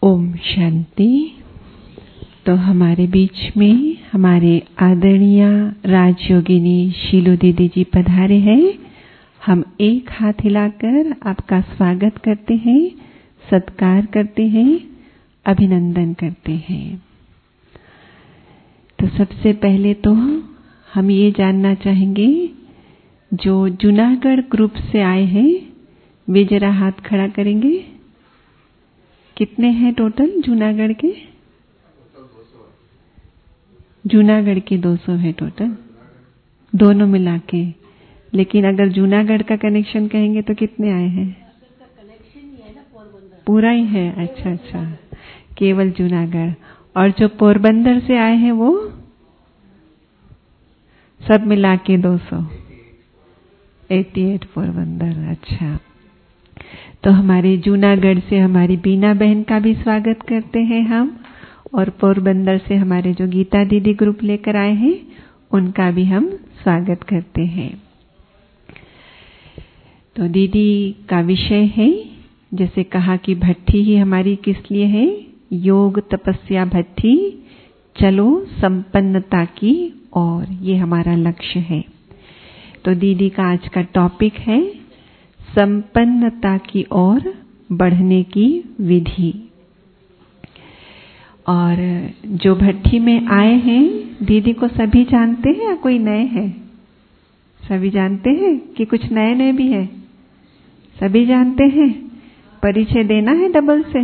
ओम शांति। तो हमारे बीच में हमारे आदरणीय राजयोगिनी शीलो दीदी जी पधारे हैं। हम एक हाथ हिलाकर आपका स्वागत करते हैं, सत्कार करते हैं, अभिनंदन करते हैं। तो सबसे पहले तो हम ये जानना चाहेंगे, जो जूनागढ़ ग्रुप से आए हैं वे जरा हाथ खड़ा करेंगे। कितने हैं टोटल जूनागढ़ के? जूनागढ़ के 200 है टोटल, दोनों मिला के। लेकिन अगर जूनागढ़ का कनेक्शन कहेंगे तो कितने आए हैं? पूरा ही है। अच्छा अच्छा, केवल जूनागढ़। और जो पोरबंदर से आए हैं वो सब मिला के 288 पोरबंदर। अच्छा, तो हमारे जूनागढ़ से हमारी बीना बहन का भी स्वागत करते हैं हम, और पोरबंदर से हमारे जो गीता दीदी ग्रुप लेकर आए हैं उनका भी हम स्वागत करते हैं। तो दीदी का विषय है, जैसे कहा कि भट्ठी ही हमारी किस लिए है, योग तपस्या भट्ठी, चलो संपन्नता की और ये हमारा लक्ष्य है। तो दीदी का आज का टॉपिक है संपन्नता की ओर बढ़ने की विधि। और जो भट्ठी में आए हैं दीदी को सभी जानते हैं या कोई नए हैं? सभी जानते हैं कि कुछ नए नए भी हैं? सभी जानते हैं। परिचय देना है डबल से।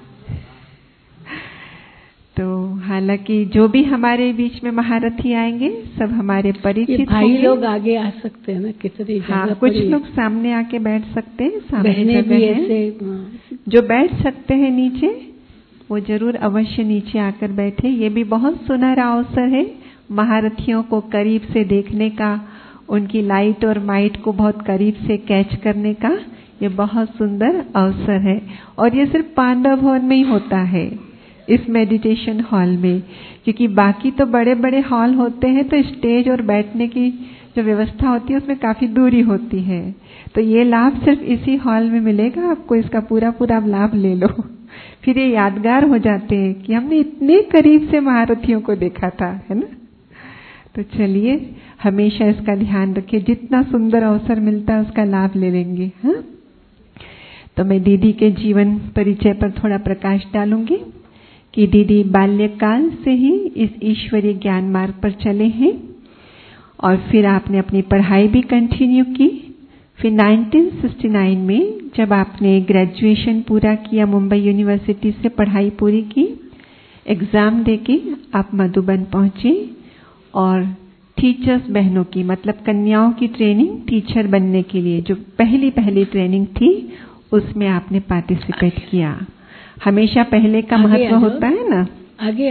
तो हालांकि जो भी हमारे बीच में महारथी आएंगे सब हमारे परिचित भाई लोग आगे आ सकते हैं ना, कितनी हाँ, कुछ लोग सामने आके बैठ सकते हैं। सामने भी ऐसे जो बैठ सकते हैं नीचे वो जरूर अवश्य नीचे आकर बैठे। ये भी बहुत सुनहरा अवसर है महारथियों को करीब से देखने का, उनकी लाइट और माइट को बहुत करीब से कैच करने का। ये बहुत सुंदर अवसर है और ये सिर्फ पांडव भवन में ही होता है, इस मेडिटेशन हॉल में। क्योंकि बाकी तो बड़े बड़े हॉल होते हैं तो स्टेज और बैठने की जो व्यवस्था होती है उसमें काफी दूरी होती है। तो ये लाभ सिर्फ इसी हॉल में मिलेगा आपको, इसका पूरा पूरा लाभ ले लो। फिर ये यादगार हो जाते हैं कि हमने इतने करीब से महारथियों को देखा था, है ना। तो चलिए हमेशा इसका ध्यान रखिए, जितना सुंदर अवसर मिलता है उसका लाभ ले लेंगे। हाँ, तो मैं दीदी के जीवन परिचय पर थोड़ा प्रकाश डालूंगी कि दीदी बाल्यकाल से ही इस ईश्वरीय ज्ञान मार्ग पर चले हैं और फिर आपने अपनी पढ़ाई भी कंटिन्यू की। फिर 1969 में जब आपने ग्रेजुएशन पूरा किया, मुंबई यूनिवर्सिटी से पढ़ाई पूरी की, एग्जाम देके आप मधुबन पहुंचे और टीचर्स बहनों की मतलब कन्याओं की ट्रेनिंग टीचर बनने के लिए जो पहली ट्रेनिंग थी उसमें आपने पार्टिसिपेट किया। हमेशा पहले का महत्व होता है ना। आगे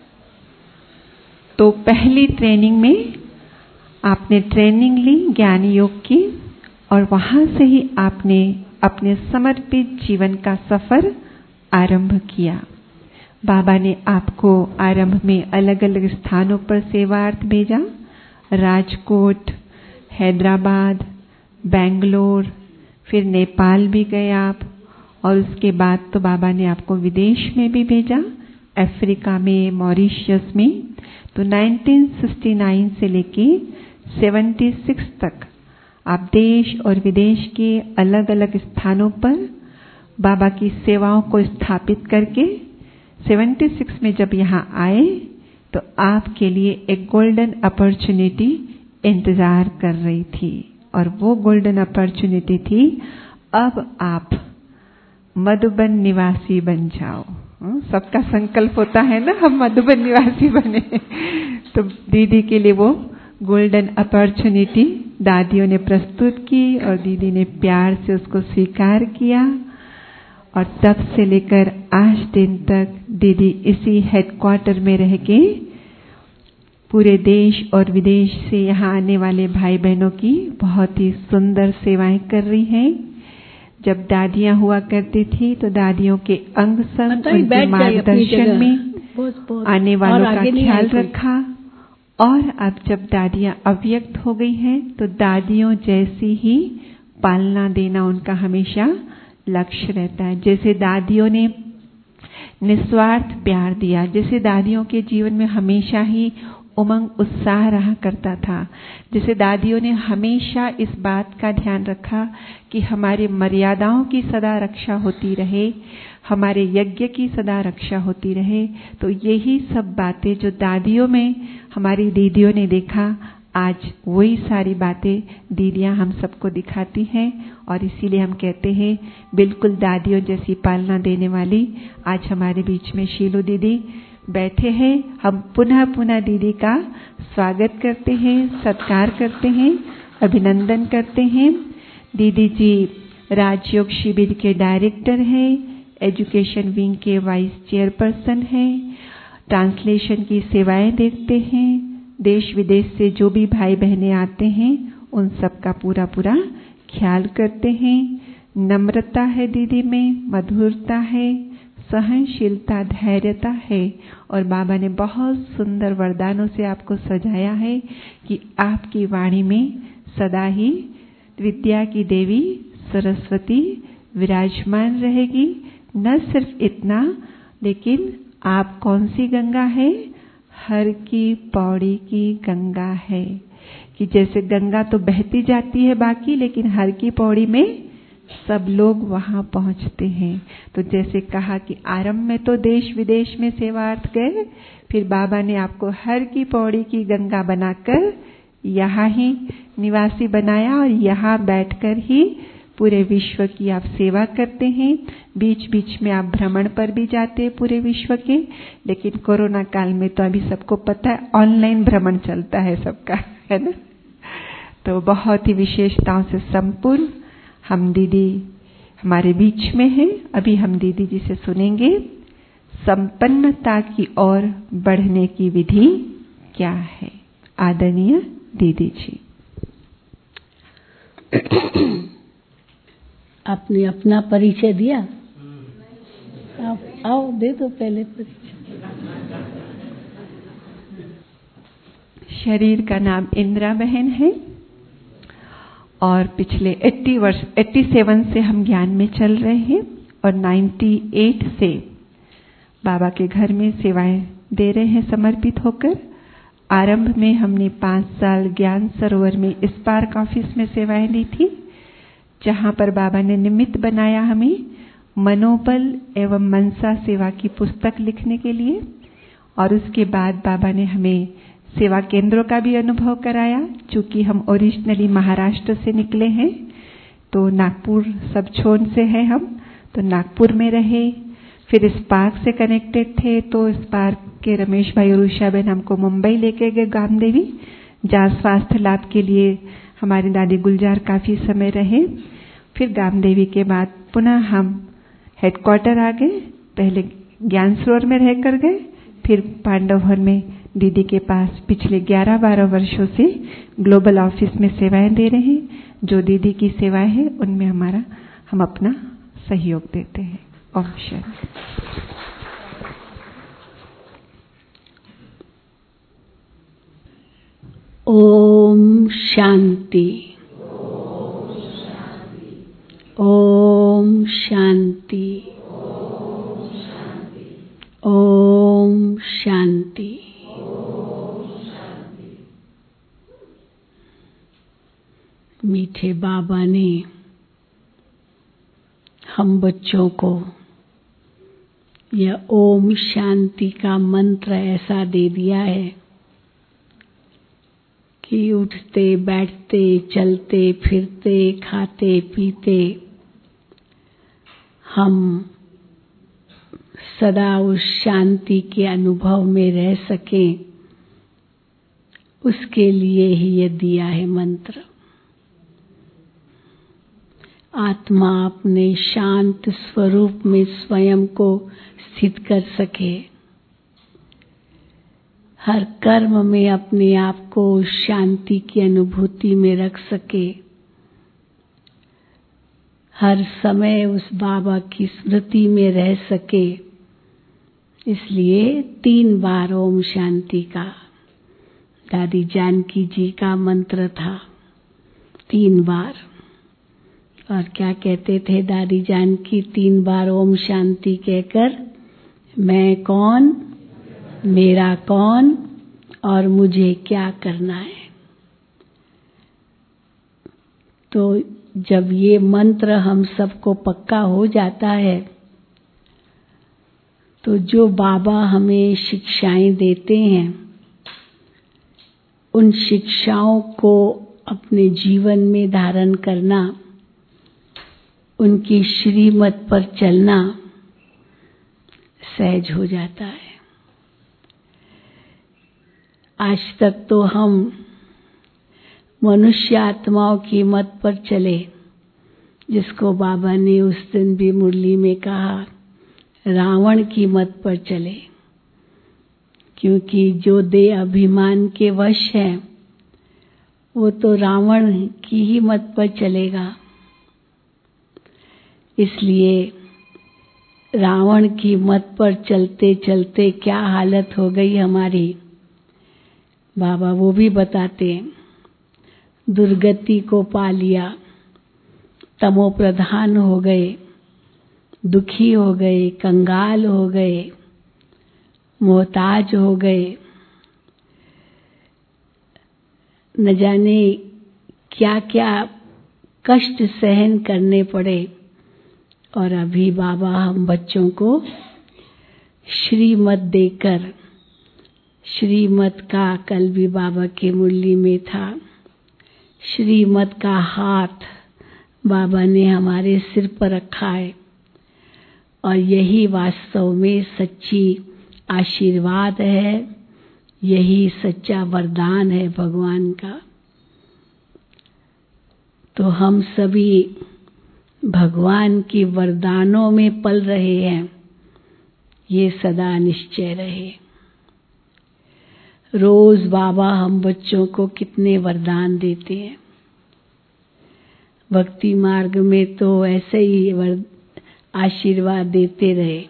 तो पहली ट्रेनिंग में आपने ट्रेनिंग ली ज्ञान योग की और वहां से ही आपने अपने समर्पित जीवन का सफर आरंभ किया। बाबा ने आपको आरंभ में अलग अलग स्थानों पर सेवार्थ भेजा, राजकोट, हैदराबाद, बेंगलोर, फिर नेपाल भी गए आप, और उसके बाद तो बाबा ने आपको विदेश में भी भेजा, अफ्रीका में, मॉरिशस में। तो 1969 से लेके 76 तक आप देश और विदेश के अलग अलग स्थानों पर बाबा की सेवाओं को स्थापित करके 76 में जब यहाँ आए तो आपके लिए एक गोल्डन अपॉर्चुनिटी इंतजार कर रही थी। और वो गोल्डन अपॉर्चुनिटी थी, अब आप मधुबन निवासी बन जाओ। सबका संकल्प होता है ना, हम मधुबन निवासी बने। तो दीदी के लिए वो गोल्डन अपॉर्चुनिटी दादियों ने प्रस्तुत की और दीदी ने प्यार से उसको स्वीकार किया। और तब से लेकर आज दिन तक दीदी इसी हेडक्वार्टर में रह के पूरे देश और विदेश से यहाँ आने वाले भाई बहनों की बहुत ही सुंदर सेवाएं कर रही हैं। जब दादियां हुआ करती थी तो दादियों के अंग संग उनके मार्गदर्शन में आने वालों का ख्याल रखा। और अब जब दादियां अव्यक्त हो गई हैं तो दादियों जैसी ही पालना देना उनका हमेशा लक्ष्य रहता है। जैसे दादियों ने निस्वार्थ प्यार दिया। जैसे दादियों के जीवन में हमेशा ही उमंग उत्साह रहा करता था, जैसे दादियों ने हमेशा इस बात का ध्यान रखा कि हमारी मर्यादाओं की सदा रक्षा होती रहे, हमारे यज्ञ की सदा रक्षा होती रहे। तो यही सब बातें जो दादियों में हमारी दीदियों ने देखा, आज वही सारी बातें दीदियां हम सबको दिखाती हैं। और इसीलिए हम कहते हैं बिल्कुल दादियों जैसी पालना देने वाली आज हमारे बीच में शीलू दीदी बैठे हैं। हम पुनः पुनः दीदी का स्वागत करते हैं, सत्कार करते हैं, अभिनंदन करते हैं। दीदी जी राजयोग शिविर के डायरेक्टर हैं, एजुकेशन विंग के वाइस चेयरपर्सन हैं, ट्रांसलेशन की सेवाएं देखते हैं, देश विदेश से जो भी भाई बहनें आते हैं उन सब का पूरा पूरा ख्याल करते हैं। नम्रता है दीदी में, मधुरता है, सहनशीलता, धैर्यता है। और बाबा ने बहुत सुंदर वरदानों से आपको सजाया है कि आपकी वाणी में सदा ही विद्या की देवी सरस्वती विराजमान रहेगी। न सिर्फ इतना, लेकिन आप कौन सी गंगा है? हर की पौड़ी की गंगा है। कि जैसे गंगा तो बहती जाती है बाकी, लेकिन हर की पौड़ी में सब लोग वहां पहुंचते हैं। तो जैसे कहा कि आरंभ में तो देश विदेश में सेवार्थ गए, फिर बाबा ने आपको हर की पौड़ी की गंगा बनाकर यहाँ ही निवासी बनाया और यहाँ बैठकर ही पूरे विश्व की आप सेवा करते हैं। बीच बीच में आप भ्रमण पर भी जाते हैं पूरे विश्व के, लेकिन कोरोना काल में तो अभी सबको पता है ऑनलाइन भ्रमण चलता है सबका, है ना। तो बहुत ही विशेषताओं से संपूर्ण हम दीदी हमारे बीच में है। अभी हम दीदी जी से सुनेंगे संपन्नता की ओर बढ़ने की विधि क्या है। आदरणीय दीदी जी। आपने अपना परिचय दिया, आप आओ दे दो पहले परिचय। शरीर का नाम इंदिरा बहन है और पिछले 87 से हम ज्ञान में चल रहे हैं और 98 से बाबा के घर में सेवाएं दे रहे हैं समर्पित होकर। आरंभ में हमने 5 साल ज्ञान सरोवर में स्पार्क ऑफिस में सेवाएं दी थी, जहां पर बाबा ने निमित्त बनाया हमें मनोबल एवं मनसा सेवा की पुस्तक लिखने के लिए। और उसके बाद बाबा ने हमें सेवा केंद्रों का भी अनुभव कराया। चूंकि हम ओरिजिनली महाराष्ट्र से निकले हैं, तो नागपुर सब छोन से हैं हम, तो नागपुर में रहे। फिर स्पार्क से कनेक्टेड थे, तो स्पार्क के रमेश भाई और उषा बहन हमको मुंबई लेके गए गामदेवी, जहाँ स्वास्थ्य लाभ के लिए हमारी दादी गुलजार काफी समय रहे। फिर गामदेवी के बाद पुनः हम हेडक्वार्टर आ गए। पहले ज्ञान सरोवर में रह कर गए, फिर पांडववन में दीदी के पास पिछले 11-12 वर्षों से ग्लोबल ऑफिस में सेवाएं दे रहे हैं। जो दीदी की सेवाएं हैं उनमें हम अपना सहयोग देते हैं। ओम शांति। ओम शांति। ओम शांति। ओम शांति। मीठे बाबा ने हम बच्चों को यह ओम शांति का मंत्र ऐसा दे दिया है कि उठते बैठते चलते फिरते खाते पीते हम सदा उस शांति के अनुभव में रह सकें, उसके लिए ही ये दिया है मंत्र। आत्मा अपने शांत स्वरूप में स्वयं को स्थित कर सके, हर कर्म में अपने आप को शांति की अनुभूति में रख सके, हर समय उस बाबा की स्मृति में रह सके। इसलिए 3 बार ओम शांति का दादी जानकी जी का मंत्र था, 3 बार। और क्या कहते थे दादी जानकी 3 बार ओम शांति कहकर मैं कौन, मेरा कौन और मुझे क्या करना है। तो जब ये मंत्र हम सबको पक्का हो जाता है तो जो बाबा हमें शिक्षाएं देते हैं उन शिक्षाओं को अपने जीवन में धारण करना, उनकी श्रीमत पर चलना सहज हो जाता है। आज तक तो हम मनुष्य आत्माओं की मत पर चले, जिसको बाबा ने उस दिन भी मुरली में कहा, रावण की मत पर चले, क्योंकि जो देह अभिमान के वश है वो तो रावण की ही मत पर चलेगा। इसलिए रावण की मत पर चलते चलते क्या हालत हो गई हमारी, बाबा वो भी बताते हैं। दुर्गति को पा लिया, तमो प्रधान हो गए, दुखी हो गए, कंगाल हो गए, मोहताज हो गए, न जाने क्या क्या कष्ट सहन करने पड़े। और अभी बाबा हम बच्चों को श्रीमत देकर, श्रीमत का कल भी बाबा के मुरली में था, श्रीमत का हाथ बाबा ने हमारे सिर पर रखा है और यही वास्तव में सच्ची आशीर्वाद है, यही सच्चा वरदान है भगवान का। तो हम सभी भगवान की वरदानों में पल रहे हैं, ये सदा निश्चय रहे। रोज बाबा हम बच्चों को कितने वरदान देते हैं। भक्ति मार्ग में तो ऐसे ही आशीर्वाद देते रहे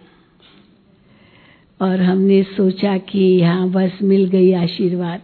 और हमने सोचा कि यहाँ बस मिल गई आशीर्वाद।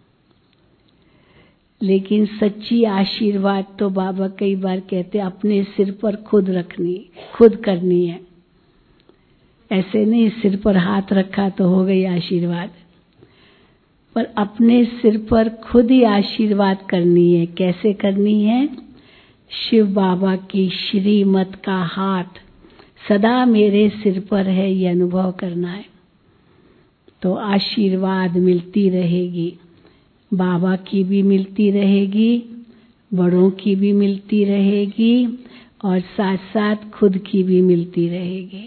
लेकिन सच्ची आशीर्वाद तो बाबा कई बार कहते अपने सिर पर खुद रखनी, खुद करनी है। ऐसे नहीं सिर पर हाथ रखा तो हो गई आशीर्वाद, पर अपने सिर पर खुद ही आशीर्वाद करनी है। कैसे करनी है? शिव बाबा की श्रीमत का हाथ सदा मेरे सिर पर है, ये अनुभव करना है तो आशीर्वाद मिलती रहेगी। बाबा की भी मिलती रहेगी, बड़ों की भी मिलती रहेगी और साथ साथ खुद की भी मिलती रहेगी।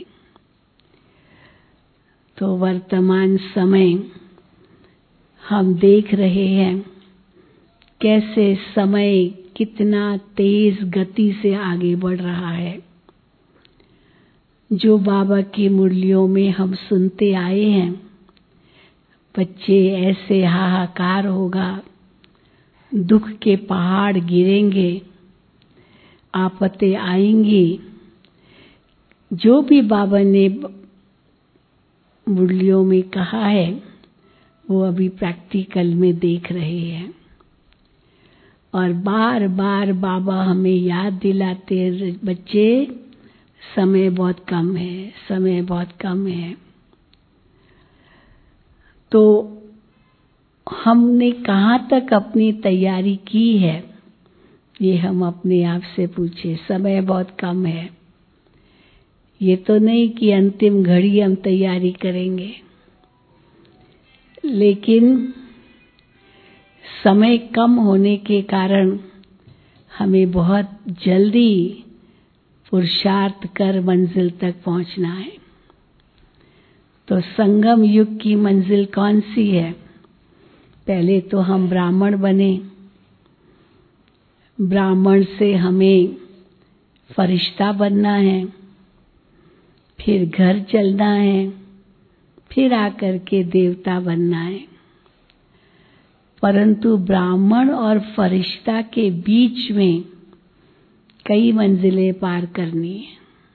तो वर्तमान समय हम देख रहे हैं कैसे समय कितना तेज गति से आगे बढ़ रहा है। जो बाबा की मुरलियों में हम सुनते आए हैं, बच्चे ऐसे हाहाकार होगा, दुख के पहाड़ गिरेंगे, आफतें आएंगी। जो भी बाबा ने मुरलियों में कहा है वो अभी प्रैक्टिकल में देख रहे हैं और बार बार बाबा हमें याद दिलाते हैं, बच्चे समय बहुत कम है, समय बहुत कम है। तो हमने कहाँ तक अपनी तैयारी की है, ये हम अपने आप से पूछे। समय बहुत कम है, ये तो नहीं कि अंतिम घड़ी हम तैयारी करेंगे, लेकिन समय कम होने के कारण हमें बहुत जल्दी पुरुषार्थ कर मंजिल तक पहुंचना है। तो संगम युग की मंजिल कौन सी है? पहले तो हम ब्राह्मण बने, ब्राह्मण से हमें फरिश्ता बनना है, फिर घर चलना है, फिर आकर के देवता बनना है। परंतु ब्राह्मण और फरिश्ता के बीच में कई मंजिलें पार करनी है।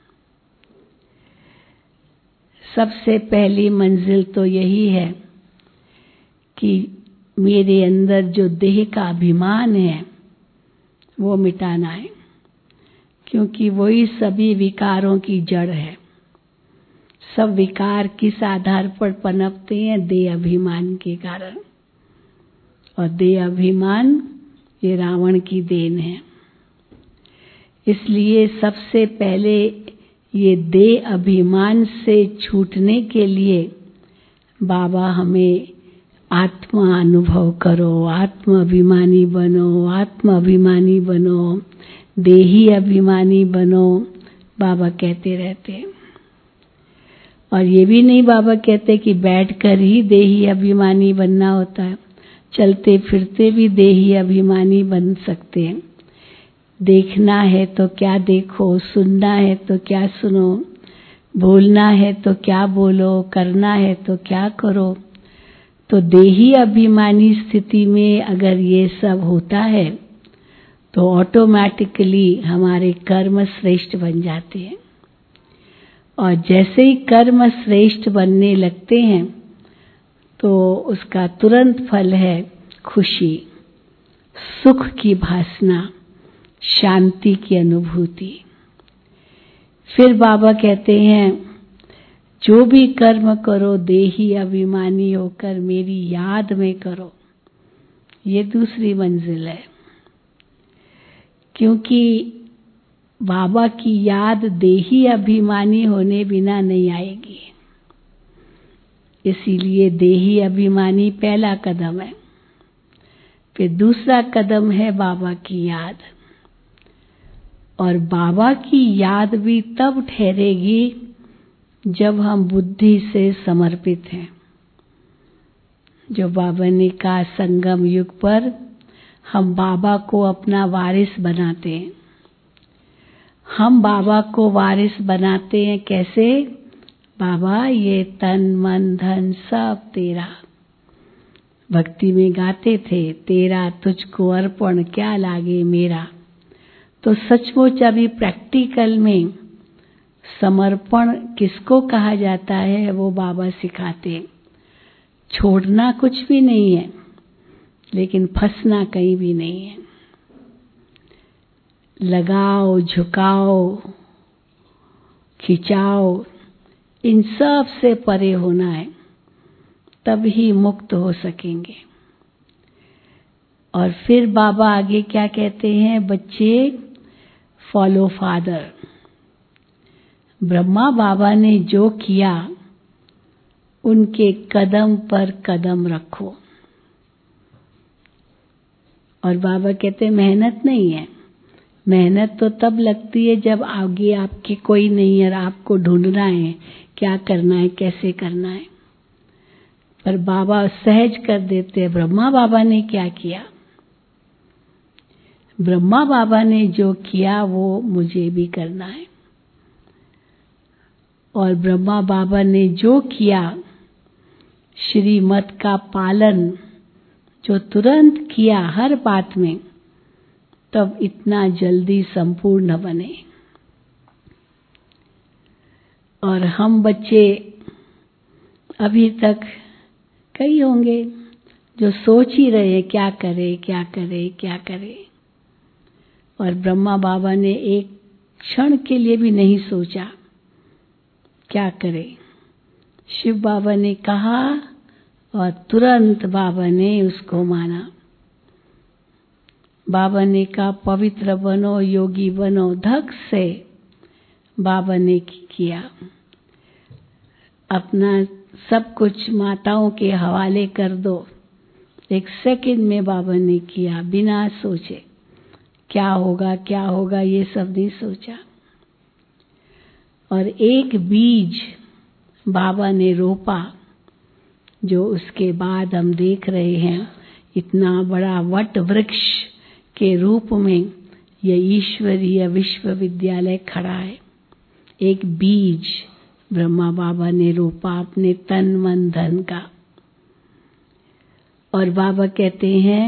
सबसे पहली मंजिल तो यही है कि मेरे अंदर जो देह का अभिमान है वो मिटाना है, क्योंकि वही सभी विकारों की जड़ है। सब विकार किस आधार पर पनपते हैं? देह अभिमान के कारण। और देह अभिमान ये रावण की देन है। इसलिए सबसे पहले ये देह अभिमान से छूटने के लिए बाबा हमें आत्मा अनुभव करो, आत्म अभिमानी बनो, आत्म अभिमानी बनो, देही अभिमानी बनो, बाबा कहते रहते हैं। और ये भी नहीं बाबा कहते कि बैठकर ही देही अभिमानी बनना होता है, चलते फिरते भी देही अभिमानी बन सकते हैं। देखना है तो क्या देखो, सुनना है तो क्या सुनो, बोलना है तो क्या बोलो, करना है तो क्या करो। तो देही अभिमानी स्थिति में अगर ये सब होता है तो ऑटोमेटिकली हमारे कर्म श्रेष्ठ बन जाते हैं। और जैसे ही कर्म श्रेष्ठ बनने लगते हैं तो उसका तुरंत फल है खुशी, सुख की भासना, शांति की अनुभूति। फिर बाबा कहते हैं जो भी कर्म करो देही अभिमानी होकर मेरी याद में करो। ये दूसरी मंजिल है, क्योंकि बाबा की याद देही अभिमानी होने बिना नहीं आएगी। इसीलिए देही अभिमानी पहला कदम है। फिर दूसरा कदम है बाबा की याद। और बाबा की याद भी तब ठहरेगी जब हम बुद्धि से समर्पित हैं। जो बाबा ने कहा संगम युग पर हम बाबा को अपना वारिस बनाते हैं। हम बाबा को वारिस बनाते हैं कैसे? बाबा ये तन मन धन सब तेरा। भक्ति में गाते थे तेरा तुझको अर्पण क्या लागे मेरा। तो सचमुच अभी प्रैक्टिकल में समर्पण किसको कहा जाता है वो बाबा सिखाते। छोड़ना कुछ भी नहीं है, लेकिन फंसना कहीं भी नहीं है। लगाओ, झुकाओ, खिंचाओ, इन सब से परे होना है, तभी मुक्त हो सकेंगे। और फिर बाबा आगे क्या कहते हैं? बच्चे फॉलो फादर। ब्रह्मा बाबा ने जो किया उनके कदम पर कदम रखो। और बाबा कहते हैं मेहनत नहीं है। मेहनत तो तब लगती है जब आगे आपके कोई नहीं है और आपको ढूंढना है क्या करना है, कैसे करना है। पर बाबा सहज कर देते हैं। ब्रह्मा बाबा ने क्या किया? ब्रह्मा बाबा ने जो किया वो मुझे भी करना है। और ब्रह्मा बाबा ने जो किया श्रीमत का पालन जो तुरंत किया हर बात में, तब इतना जल्दी संपूर्ण बने। और हम बच्चे अभी तक कई होंगे जो सोच ही रहे हैं क्या करे क्या करे क्या करे। और ब्रह्मा बाबा ने एक क्षण के लिए भी नहीं सोचा क्या करे। शिव बाबा ने कहा और तुरंत बाबा ने उसको माना। बाबा ने कहा पवित्र बनो, योगी बनो, धक से बाबा ने किया। अपना सब कुछ माताओं के हवाले कर दो। एक सेकंड में बाबा ने किया, बिना सोचे क्या होगा ये सब नहीं सोचा। और एक बीज बाबा ने रोपा, जो उसके बाद हम देख रहे हैं इतना बड़ा वट वृक्ष के रूप में यह ईश्वरीय विश्वविद्यालय खड़ा है। एक बीज ब्रह्मा बाबा ने रोपा अपने तन मन धन का। और बाबा कहते हैं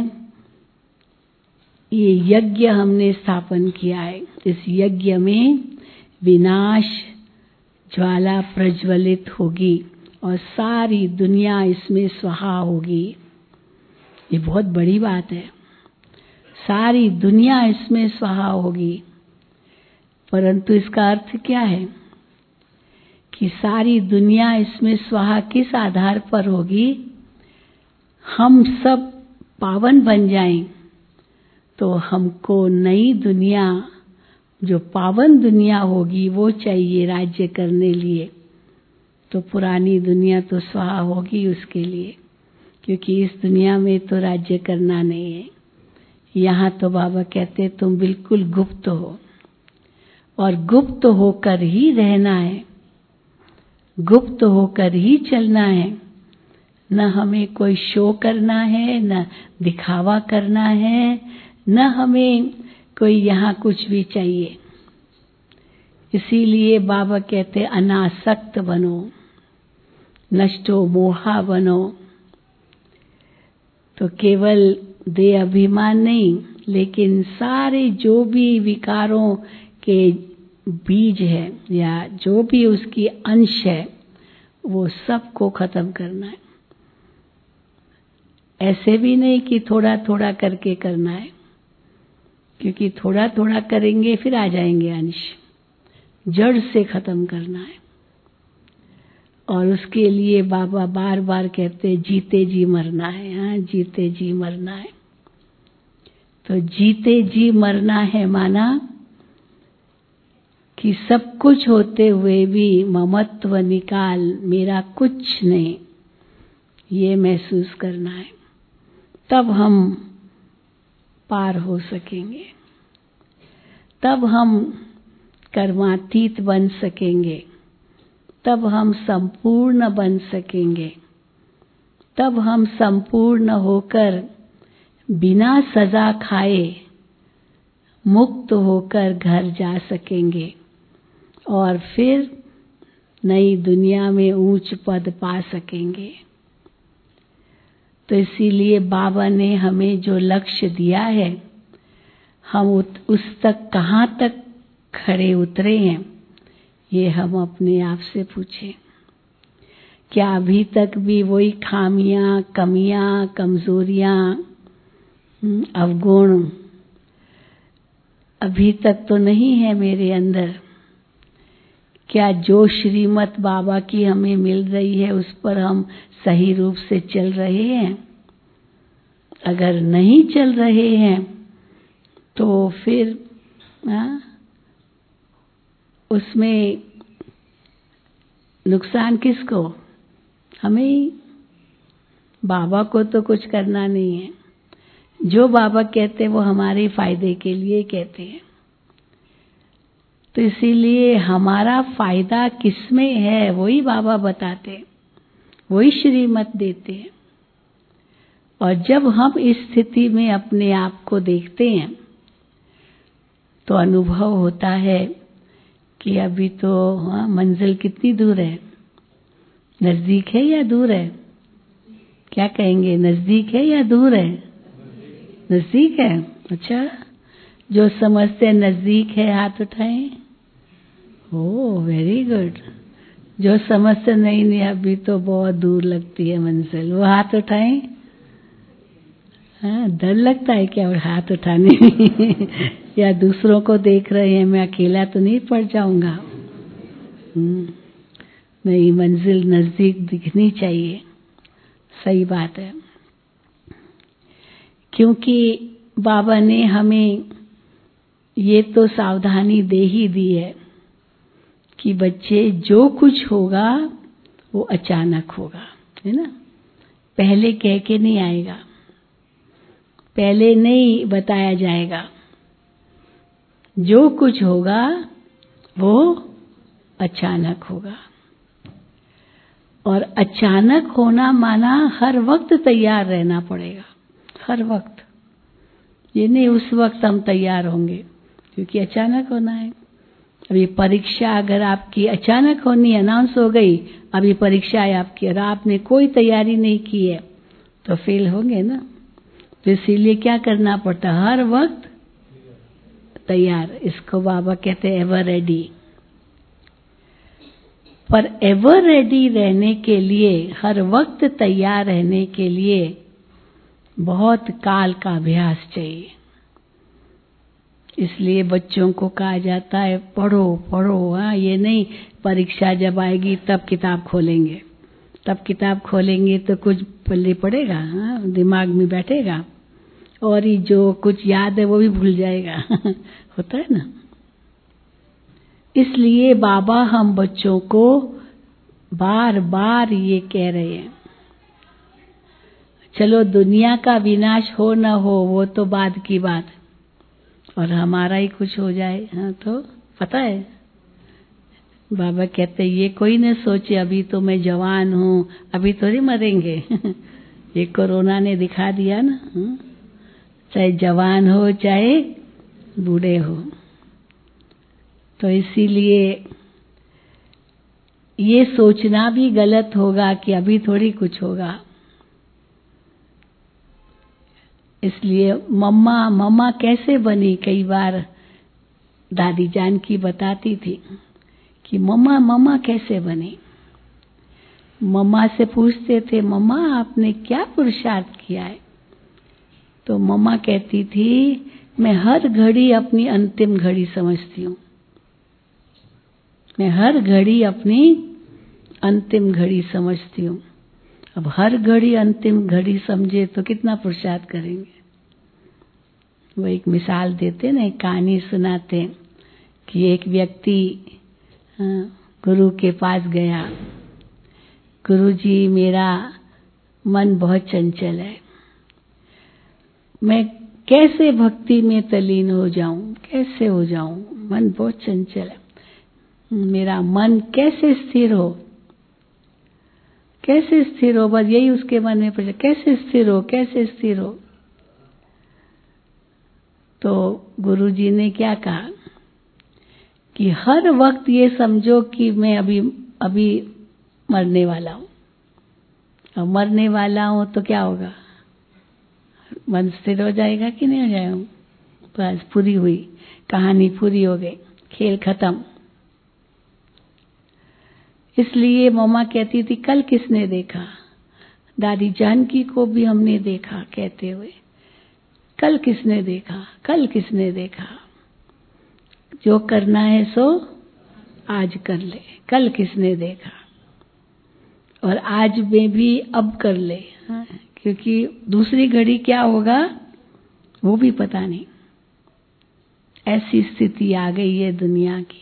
ये यज्ञ हमने स्थापन किया है। इस यज्ञ में विनाश ज्वाला प्रज्वलित होगी और सारी दुनिया इसमें स्वाहा होगी। ये बहुत बड़ी बात है। सारी दुनिया इसमें स्वाहा होगी। परंतु इसका अर्थ क्या है कि सारी दुनिया इसमें स्वाहा किस आधार पर होगी, हम सब पावन बन जाएं तो हमको नई दुनिया, जो पावन दुनिया होगी वो चाहिए राज्य करने लिए। तो पुरानी दुनिया तो स्वाहा होगी उसके लिए, क्योंकि इस दुनिया में तो राज्य करना नहीं है। यहाँ तो बाबा कहते तुम बिल्कुल गुप्त हो और गुप्त होकर ही रहना है, गुप्त होकर ही चलना है। न हमें कोई शो करना है, न दिखावा करना है, न हमें कोई यहाँ कुछ भी चाहिए। इसीलिए बाबा कहते अनासक्त बनो, नष्टो मोहा बनो। तो केवल देह अभिमान नहीं, लेकिन सारे जो भी विकारों के बीज है या जो भी उसकी अंश है वो सबको खत्म करना है। ऐसे भी नहीं कि थोड़ा थोड़ा करके करना है, क्योंकि थोड़ा थोड़ा करेंगे फिर आ जाएंगे अंश। जड़ से खत्म करना है। और उसके लिए बाबा बार बार कहते जीते जी मरना है। हाँ, जीते जी मरना है। तो जीते जी मरना है माना कि सब कुछ होते हुए भी ममत्व निकाल, मेरा कुछ नहीं, ये महसूस करना है। तब हम पार हो सकेंगे, तब हम कर्मातीत बन सकेंगे, तब हम संपूर्ण बन सकेंगे, तब हम संपूर्ण होकर बिना सजा खाए मुक्त होकर घर जा सकेंगे और फिर नई दुनिया में ऊंच पद पा सकेंगे। तो इसीलिए बाबा ने हमें जो लक्ष्य दिया है, हम उस तक कहाँ तक खड़े उतरे हैं, ये हम अपने आप से पूछें। क्या अभी तक भी वही खामियां, कमियां, कमजोरियां, अवगुण अभी तक तो नहीं है मेरे अंदर? क्या जो श्रीमत बाबा की हमें मिल रही है उस पर हम सही रूप से चल रहे हैं? अगर नहीं चल रहे हैं तो फिर उसमें नुकसान किसको? हमें ही। बाबा को तो कुछ करना नहीं है। जो बाबा कहते हैं वो हमारे फायदे के लिए कहते हैं। तो इसीलिए हमारा फायदा किसमें है वही बाबा बताते हैं, वही श्रीमत देते हैं। और जब हम इस स्थिति में अपने आप को देखते हैं तो अनुभव होता है कि अभी तो मंजिल कितनी दूर है, नजदीक है या दूर है? क्या कहेंगे, नजदीक है या दूर है? नजदीक है। अच्छा, जो समझते हैं नजदीक है हाथ उठाएं। Oh, very good. जो समझते नहीं अभी तो बहुत दूर लगती है मंजिल, वो हाथ उठाएं। हाँ, डर लगता है क्या और हाथ उठाने में? या दूसरों को देख रहे हैं, मैं अकेला तो नहीं पड़ जाऊंगा? नहीं, मंजिल नजदीक दिखनी चाहिए। सही बात है, क्योंकि बाबा ने हमें ये तो सावधानी दे ही दी है कि बच्चे जो कुछ होगा वो अचानक होगा, है ना? पहले कह के नहीं आएगा, पहले नहीं बताया जाएगा। जो कुछ होगा वो अचानक होगा। और अचानक होना माना हर वक्त तैयार रहना पड़ेगा, हर वक्त। ये नहीं उस वक्त हम तैयार होंगे, क्योंकि अचानक होना है। अभी परीक्षा अगर आपकी अचानक होनी, अनाउंस हो गई अभी परीक्षा है आपकी, और आपने कोई तैयारी नहीं की है तो फेल होंगे ना। तो इसीलिए क्या करना पड़ता है, हर वक्त तैयार। इसको बाबा कहते हैं एवर रेडी। पर एवर रेडी रहने के लिए, हर वक्त तैयार रहने के लिए बहुत काल का अभ्यास चाहिए। इसलिए बच्चों को कहा जाता है पढ़ो पढ़ो। हाँ, ये नहीं परीक्षा जब आएगी तब किताब खोलेंगे, तब किताब खोलेंगे तो कुछ पल्ले पड़ेगा, हाँ, दिमाग में बैठेगा, और ये जो कुछ याद है वो भी भूल जाएगा होता है ना। इसलिए बाबा हम बच्चों को बार बार ये कह रहे हैं, चलो दुनिया का विनाश हो न हो वो तो बाद की बात, और हमारा ही कुछ हो जाए, हाँ, तो पता है बाबा कहते ये कोई न सोचे अभी तो मैं जवान हूँ, अभी थोड़ी मरेंगे ये कोरोना ने दिखा दिया ना, चाहे जवान हो चाहे बूढ़े हो। तो इसीलिए ये सोचना भी गलत होगा कि अभी थोड़ी कुछ होगा। इसलिए मम्मा कैसे बनी, कई बार दादी जानकी बताती थी कि मम्मा कैसे बनी। मम्मा से पूछते थे मम्मा आपने क्या पुरुषार्थ किया है, तो मम्मा कहती थी मैं हर घड़ी अपनी अंतिम घड़ी समझती हूँ, मैं हर घड़ी अपनी अंतिम घड़ी समझती हूँ। अब हर घड़ी अंतिम घड़ी समझे तो कितना पुरुषार्थ करेंगे। वो एक मिसाल देते ना, एक कहानी सुनाते कि एक व्यक्ति गुरु के पास गया, गुरुजी मेरा मन बहुत चंचल है, मैं कैसे भक्ति में तल्लीन हो जाऊं, कैसे हो जाऊं, मन बहुत चंचल है, मेरा मन कैसे स्थिर हो, कैसे स्थिर हो, बस यही उसके मन में पूछा, कैसे स्थिर हो, कैसे स्थिर हो। तो गुरुजी ने क्या कहा कि हर वक्त ये समझो कि मैं अभी मरने वाला हूं, और मरने वाला हूं तो क्या होगा, मन स्थिर हो जाएगा कि नहीं हो जाएगा। बस पूरी हुई कहानी, पूरी हो गई, खेल खत्म। इसलिए मम्मा कहती थी कल किसने देखा, दादी जानकी को भी हमने देखा कहते हुए, कल किसने देखा, कल किसने देखा, जो करना है सो आज कर ले, कल किसने देखा, और आज में भी अब कर ले, हाँ, क्योंकि दूसरी घड़ी क्या होगा वो भी पता नहीं। ऐसी स्थिति आ गई है दुनिया की।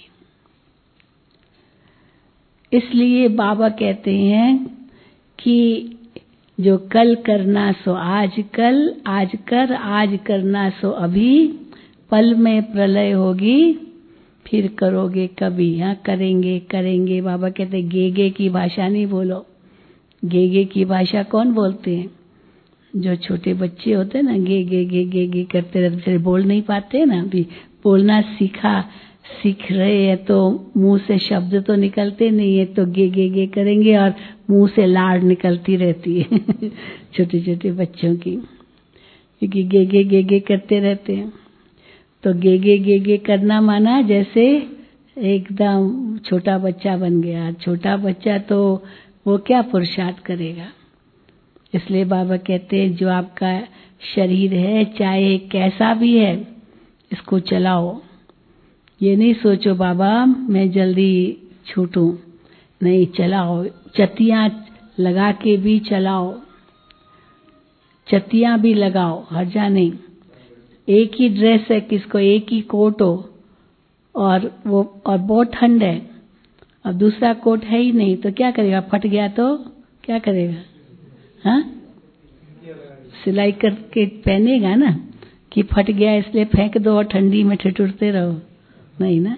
इसलिए बाबा कहते हैं कि जो कल करना सो आज कल, आज कर, आज करना सो अभी, पल में प्रलय होगी फिर करोगे कभी। हाँ, करेंगे करेंगे। बाबा कहते गे की भाषा नहीं बोलो। गे की भाषा कौन बोलते हैं, जो छोटे बच्चे होते हैं ना, गे करते रहते, बोल नहीं पाते ना, अभी बोलना सीख रहे हैं तो मुंह से शब्द तो निकलते नहीं है, तो गे करेंगे और मुंह से लाड़ निकलती रहती है छोटे छोटे बच्चों की, क्योंकि गे करते रहते हैं। तो गे करना माना जैसे एकदम छोटा बच्चा बन गया। छोटा बच्चा तो वो क्या पुरुषार्थ करेगा। इसलिए बाबा कहते हैं जो आपका शरीर है चाहे कैसा भी है, इसको चलाओ। ये नहीं सोचो बाबा मैं जल्दी छूटूं, नहीं, चलाओ। चतियां लगा के भी चलाओ, चतियां भी लगाओ, हर्जा नहीं। एक ही ड्रेस है, किसको एक ही कोट हो और बहुत ठंड है, अब दूसरा कोट है ही नहीं, तो क्या करेगा, फट गया तो क्या करेगा, हाँ, सिलाई करके पहनेगा ना, कि फट गया इसलिए फेंक दो और ठंडी में ठिठुरते रहो, नहीं ना।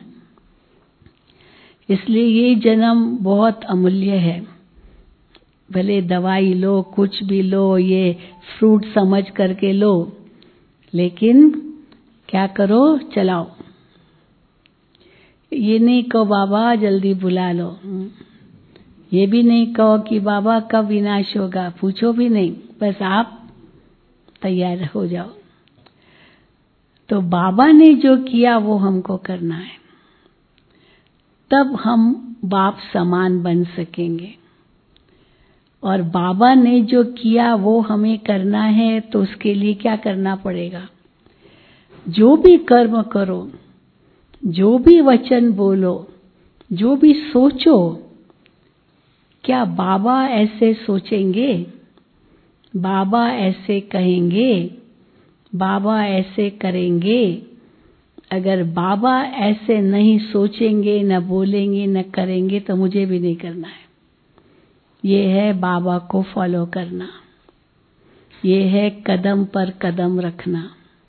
इसलिए ये जन्म बहुत अमूल्य है। भले दवाई लो, कुछ भी लो, ये फ्रूट समझ करके लो, लेकिन क्या करो, चलाओ। ये नहीं कहो बाबा जल्दी बुला लो, ये भी नहीं कहो कि बाबा कब विनाश होगा, पूछो भी नहीं, बस आप तैयार हो जाओ। तो बाबा ने जो किया वो हमको करना है, तब हम बाप समान बन सकेंगे। और बाबा ने जो किया वो हमें करना है, तो उसके लिए क्या करना पड़ेगा, जो भी कर्म करो, जो भी वचन बोलो, जो भी सोचो, क्या बाबा ऐसे सोचेंगे? बाबा ऐसे कहेंगे? बाबा ऐसे करेंगे? अगर बाबा ऐसे नहीं सोचेंगे, न बोलेंगे, न करेंगे तो मुझे भी नहीं करना है। ये है बाबा को फॉलो करना, ये है कदम पर कदम रखना।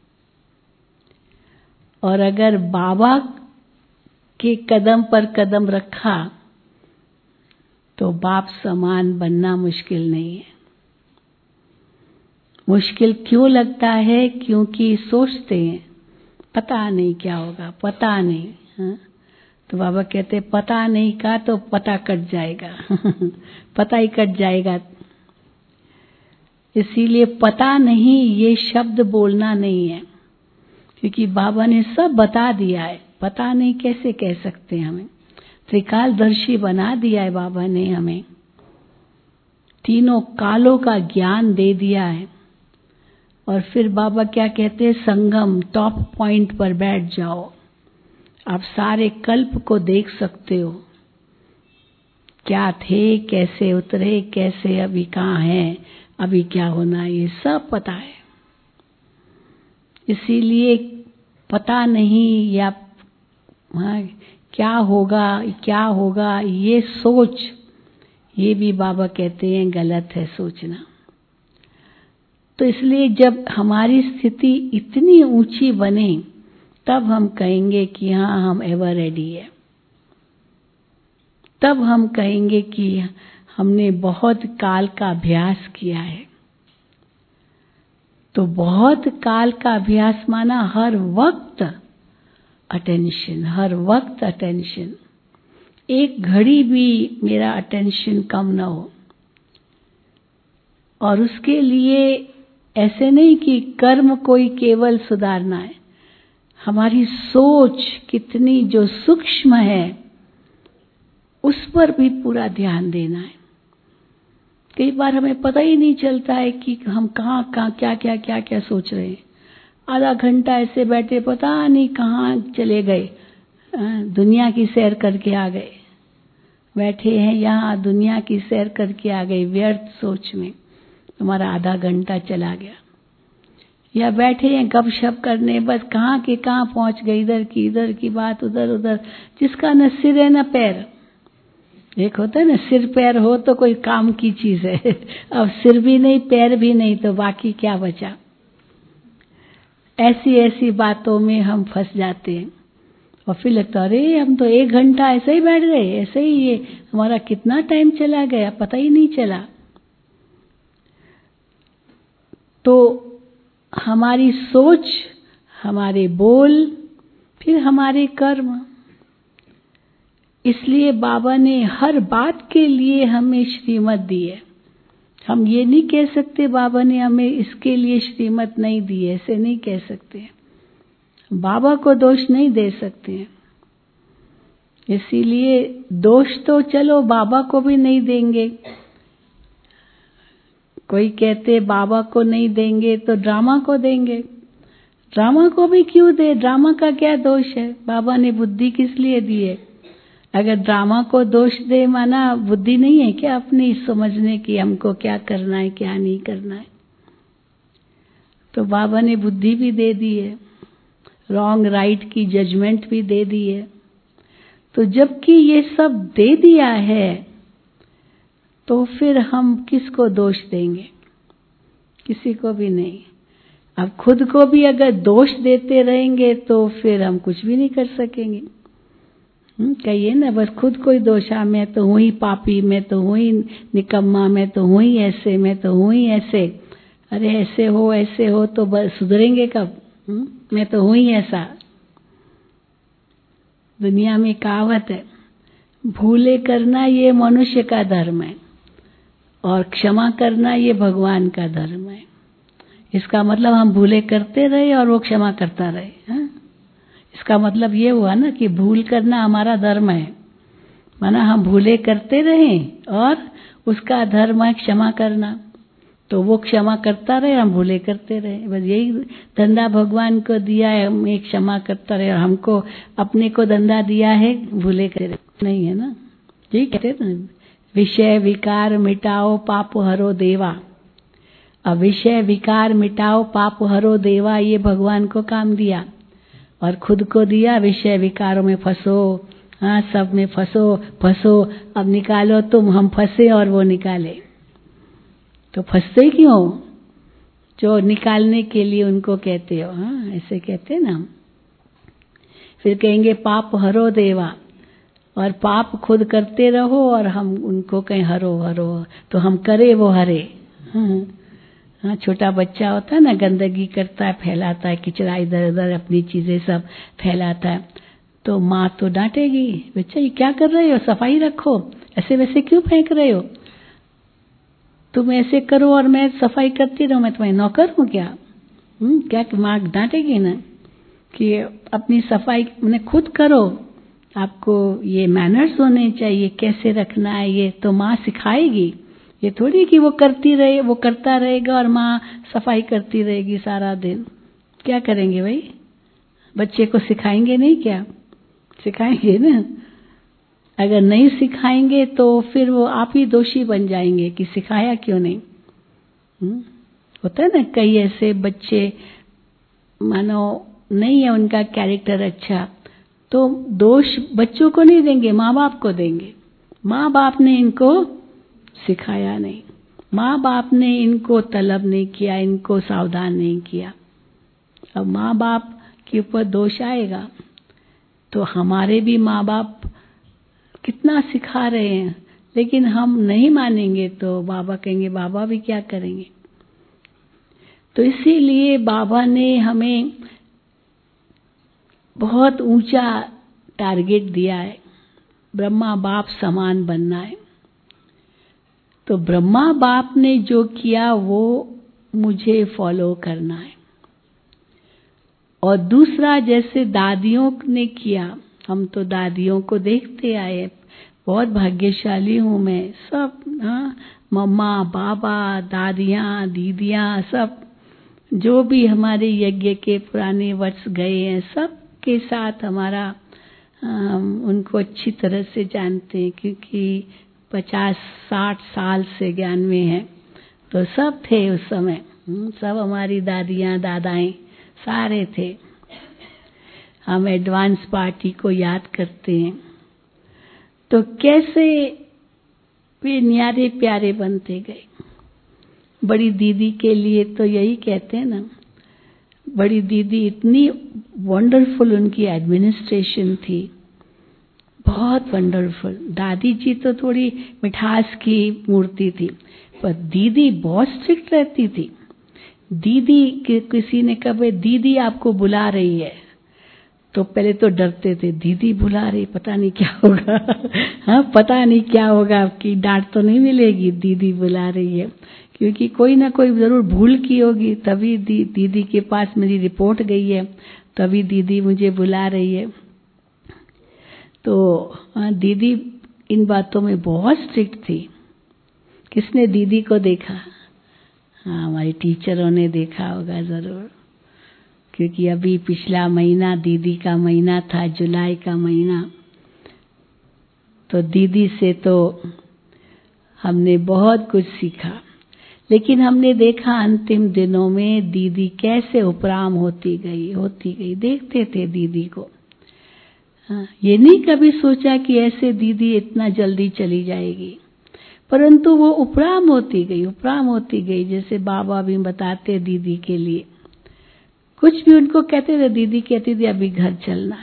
और अगर बाबा के कदम पर कदम रखा तो बाप समान बनना मुश्किल नहीं है। मुश्किल क्यों लगता है? क्योंकि सोचते हैं पता नहीं क्या होगा, पता नहीं। हाँ? तो बाबा कहते पता नहीं का तो पता कट जाएगा पता ही कट जाएगा। इसीलिए पता नहीं ये शब्द बोलना नहीं है, क्योंकि बाबा ने सब बता दिया है। पता नहीं कैसे कह सकते हमें? त्रिकालदर्शी बना दिया है बाबा ने हमें, तीनों कालों का ज्ञान दे दिया है। और फिर बाबा क्या कहते हैं? संगम टॉप पॉइंट पर बैठ जाओ, आप सारे कल्प को देख सकते हो, क्या थे, कैसे उतरे, कैसे अभी कहाँ हैं, अभी क्या होना है, ये सब पता है। इसीलिए पता नहीं या क्या होगा ये सोच, ये भी बाबा कहते हैं गलत है सोचना। तो इसलिए जब हमारी स्थिति इतनी ऊंची बने तब हम कहेंगे कि हाँ हम एवर रेडी है। तब हम कहेंगे कि हमने बहुत काल का अभ्यास किया है। तो बहुत काल का अभ्यास माना हर वक्त अटेंशन, हर वक्त अटेंशन। एक घड़ी भी मेरा अटेंशन कम ना हो। और उसके लिए ऐसे नहीं कि कर्म कोई केवल सुधारना है, हमारी सोच कितनी जो सूक्ष्म है उस पर भी पूरा ध्यान देना है। कई बार हमें पता ही नहीं चलता है कि हम कहाँ क्या सोच रहे हैं। आधा घंटा ऐसे बैठे पता नहीं कहाँ चले गए, दुनिया की सैर करके आ गए। बैठे हैं यहाँ दुनिया की सैर करके आ गए, व्यर्थ सोच में हमारा आधा घंटा चला गया। या बैठे हैं गपशप करने, बस कहाँ के कहाँ पहुंच गए, इधर की बात उधर, जिसका न सिर है न पैर। एक होता है ना सिर पैर हो तो कोई काम की चीज है, अब सिर भी नहीं पैर भी नहीं तो बाकी क्या बचा। ऐसी बातों में हम फंस जाते हैं और फिर लगता है अरे हम तो 1 घंटा ऐसे ही बैठ गए, ऐसे ही ये हमारा कितना टाइम चला गया पता ही नहीं चला। तो हमारी सोच, हमारे बोल, फिर हमारे कर्म, इसलिए बाबा ने हर बात के लिए हमें श्रीमत दी है। हम ये नहीं कह सकते बाबा ने हमें इसके लिए श्रीमत नहीं दी है, ऐसे नहीं कह सकते। बाबा को दोष नहीं दे सकते हैं। इसीलिए दोष तो चलो बाबा को भी नहीं देंगे। कोई कहते बाबा को नहीं देंगे तो ड्रामा को देंगे। ड्रामा को भी क्यों दे? ड्रामा का क्या दोष है? बाबा ने बुद्धि किस लिए दी है? अगर ड्रामा को दोष दे माना बुद्धि नहीं है क्या अपनी समझने की हमको क्या करना है क्या नहीं करना है? तो बाबा ने बुद्धि भी दे दी है, रॉन्ग राइट की जजमेंट भी दे दी है। तो जबकि ये सब दे दिया है तो फिर हम किसको दोष देंगे? किसी को भी नहीं। अब खुद को भी अगर दोष देते रहेंगे तो फिर हम कुछ भी नहीं कर सकेंगे। कहिए ना बस खुद को ही दोष, मैं तो हूँ ही पापी, मैं तो हूँ ही निकम्मा, मैं तो हूँ ही ऐसे, मैं तो हूँ ही ऐसे। अरे ऐसे हो तो बस सुधरेंगे कब? मैं तो हूँ ही ऐसा। दुनिया में कहावत है, भूले करना ये मनुष्य का धर्म है और क्षमा करना ये भगवान का धर्म है। इसका मतलब हम भूले करते रहे और वो क्षमा करता रहे। हाँ? इसका मतलब ये हुआ ना कि भूल करना हमारा धर्म है, माना हम भूले करते रहें और उसका धर्म है क्षमा करना। तो वो क्षमा करता रहे, हम भूले करते रहे। बस यही धंधा भगवान को दिया है, हम एक क्षमा करता रहे, और हमको अपने को धंधा दिया है भूले करते रहे। नहीं है ना, यही कहते थे ना, विषय विकार मिटाओ पाप हरो देवा। अब विषय विकार मिटाओ पाप हरो देवा, ये भगवान को काम दिया और खुद को दिया। विषय विकारों में फंसो, हाँ सब में फंसो, अब निकालो तुम, हम फंसे और वो निकाले। तो फंसते क्यों? जो निकालने के लिए उनको कहते हो, हाँ ऐसे कहते ना। फिर कहेंगे पाप हरो देवा, और पाप खुद करते रहो और हम उनको कहें हरो हरो, तो हम करे वो हरे। हाँ छोटा बच्चा होता है ना, गंदगी करता है, फैलाता है, किचरा इधर उधर अपनी चीजें सब फैलाता है, तो माँ तो डांटेगी, बच्चा ये क्या कर रहे हो, सफाई रखो, ऐसे वैसे क्यों फेंक रहे हो, तुम ऐसे करो और मैं सफाई करती रहूं, मैं तुम्हें नौकर हूं क्या? क्या माँ डांटेगी ना कि अपनी सफाई मैंने खुद करो, आपको ये मैनर्स होने चाहिए, कैसे रखना है ये तो माँ सिखाएगी। ये थोड़ी कि वो करती रहे, वो करता रहेगा और माँ सफाई करती रहेगी सारा दिन। क्या करेंगे भाई? बच्चे को सिखाएंगे नहीं क्या? सिखाएंगे ना। अगर नहीं सिखाएंगे तो फिर वो आप ही दोषी बन जाएंगे कि सिखाया क्यों नहीं। होता है ना कई ऐसे बच्चे, मानो नहीं है उनका कैरेक्टर अच्छा, तो दोष बच्चों को नहीं देंगे, माँ बाप को देंगे। माँ बाप ने इनको सिखाया नहीं, माँ बाप ने इनको तलब नहीं किया, इनको सावधान नहीं किया। अब माँ बाप के ऊपर दोष आएगा। तो हमारे भी माँ बाप कितना सिखा रहे हैं, लेकिन हम नहीं मानेंगे तो बाबा कहेंगे बाबा भी क्या करेंगे। तो इसीलिए बाबा ने हमें बहुत ऊंचा टारगेट दिया है, ब्रह्मा बाप समान बनना है। तो ब्रह्मा बाप ने जो किया वो मुझे फॉलो करना है। और दूसरा, जैसे दादियों ने किया, हम तो दादियों को देखते आए, बहुत भाग्यशाली हूँ मैं। सब मम्मा बाबा दादियाँ दीदियाँ सब जो भी हमारे यज्ञ के पुराने वर्ष गए हैं, सब के साथ हमारा उनको अच्छी तरह से जानते हैं, क्योंकि 50-60 साल से ज्ञान में है। तो सब थे उस समय, सब हमारी दादियाँ दादाएं सारे थे। हम एडवांस पार्टी को याद करते हैं। तो कैसे वे न्यारे प्यारे बनते गए। बड़ी दीदी के लिए तो यही कहते हैं ना, बड़ी दीदी इतनी वंडरफुल उनकी एडमिनिस्ट्रेशन थी, बहुत वंडरफुल। दादी जी तो थोड़ी मिठास की मूर्ति थी, पर दीदी बहुत स्ट्रिक्ट रहती थी। दीदी किसी ने कहा दीदी आपको बुला रही है, तो पहले तो डरते थे, दीदी बुला रही, पता नहीं क्या होगा। हाँ पता नहीं क्या होगा, आपकी डांट तो नहीं मिलेगी, दीदी बुला रही है, क्योंकि कोई ना कोई जरूर भूल की होगी, तभी दीदी के पास मेरी रिपोर्ट गई है, तभी दीदी मुझे बुला रही है। तो दीदी इन बातों में बहुत स्ट्रिक्ट थी। किसने दीदी को देखा? हाँ हमारी टीचरों ने देखा होगा जरूर, क्योंकि अभी पिछला महीना दीदी का महीना था, जुलाई का महीना। तो दीदी से तो हमने बहुत कुछ सीखा, लेकिन हमने देखा अंतिम दिनों में दीदी कैसे उपराम होती गई। देखते थे दीदी को। ये नहीं कभी सोचा कि ऐसे दीदी इतना जल्दी चली जाएगी, परंतु वो उपराम होती गई। जैसे बाबा भी बताते दीदी के लिए, कुछ भी उनको कहते थे, दीदी कहती थी अभी घर चलना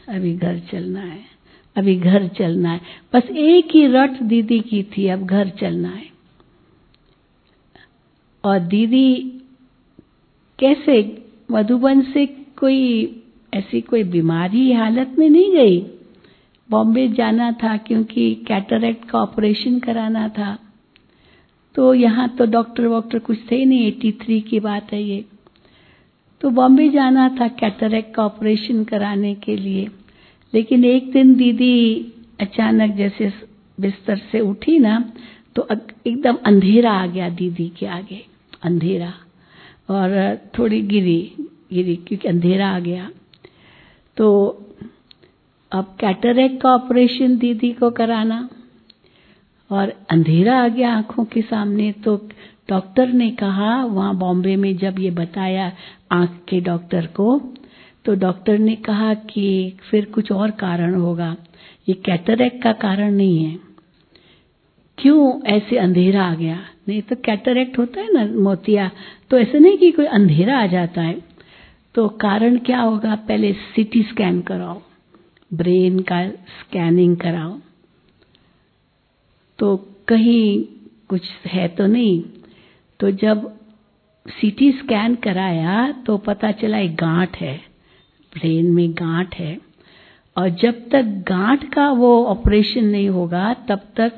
है। बस एक ही रट दीदी की थी, अब घर चलना है। और दीदी कैसे मधुबन से कोई ऐसी कोई बीमारी हालत में नहीं गई। बॉम्बे जाना था क्योंकि कैटरेक्ट का ऑपरेशन कराना था, तो यहाँ तो डॉक्टर कुछ थे नहीं, 83 की बात है ये। तो बॉम्बे जाना था कैटरेक्ट का ऑपरेशन कराने के लिए। लेकिन एक दिन दीदी अचानक जैसे बिस्तर से उठी ना, तो एकदम अंधेरा आ गया दीदी के आगे। अंधेरा, और थोड़ी गिरी क्योंकि अंधेरा आ गया। तो अब कैटरेक्ट का ऑपरेशन दीदी को कराना, और अंधेरा आ गया आंखों के सामने। तो डॉक्टर ने कहा, वहाँ बॉम्बे में जब ये बताया आंख के डॉक्टर को, तो डॉक्टर ने कहा कि फिर कुछ और कारण होगा, ये कैटरेक्ट का कारण नहीं है। क्यों ऐसे अंधेरा आ गया? नहीं तो कैटरेक्ट होता है ना मोतिया, तो ऐसे नहीं कि कोई अंधेरा आ जाता है। तो कारण क्या होगा? पहले सीटी स्कैन कराओ, ब्रेन का स्कैनिंग कराओ, तो कहीं कुछ है तो नहीं। तो जब सीटी स्कैन कराया तो पता चला एक गांठ है, ब्रेन में गांठ है, और जब तक गांठ का वो ऑपरेशन नहीं होगा तब तक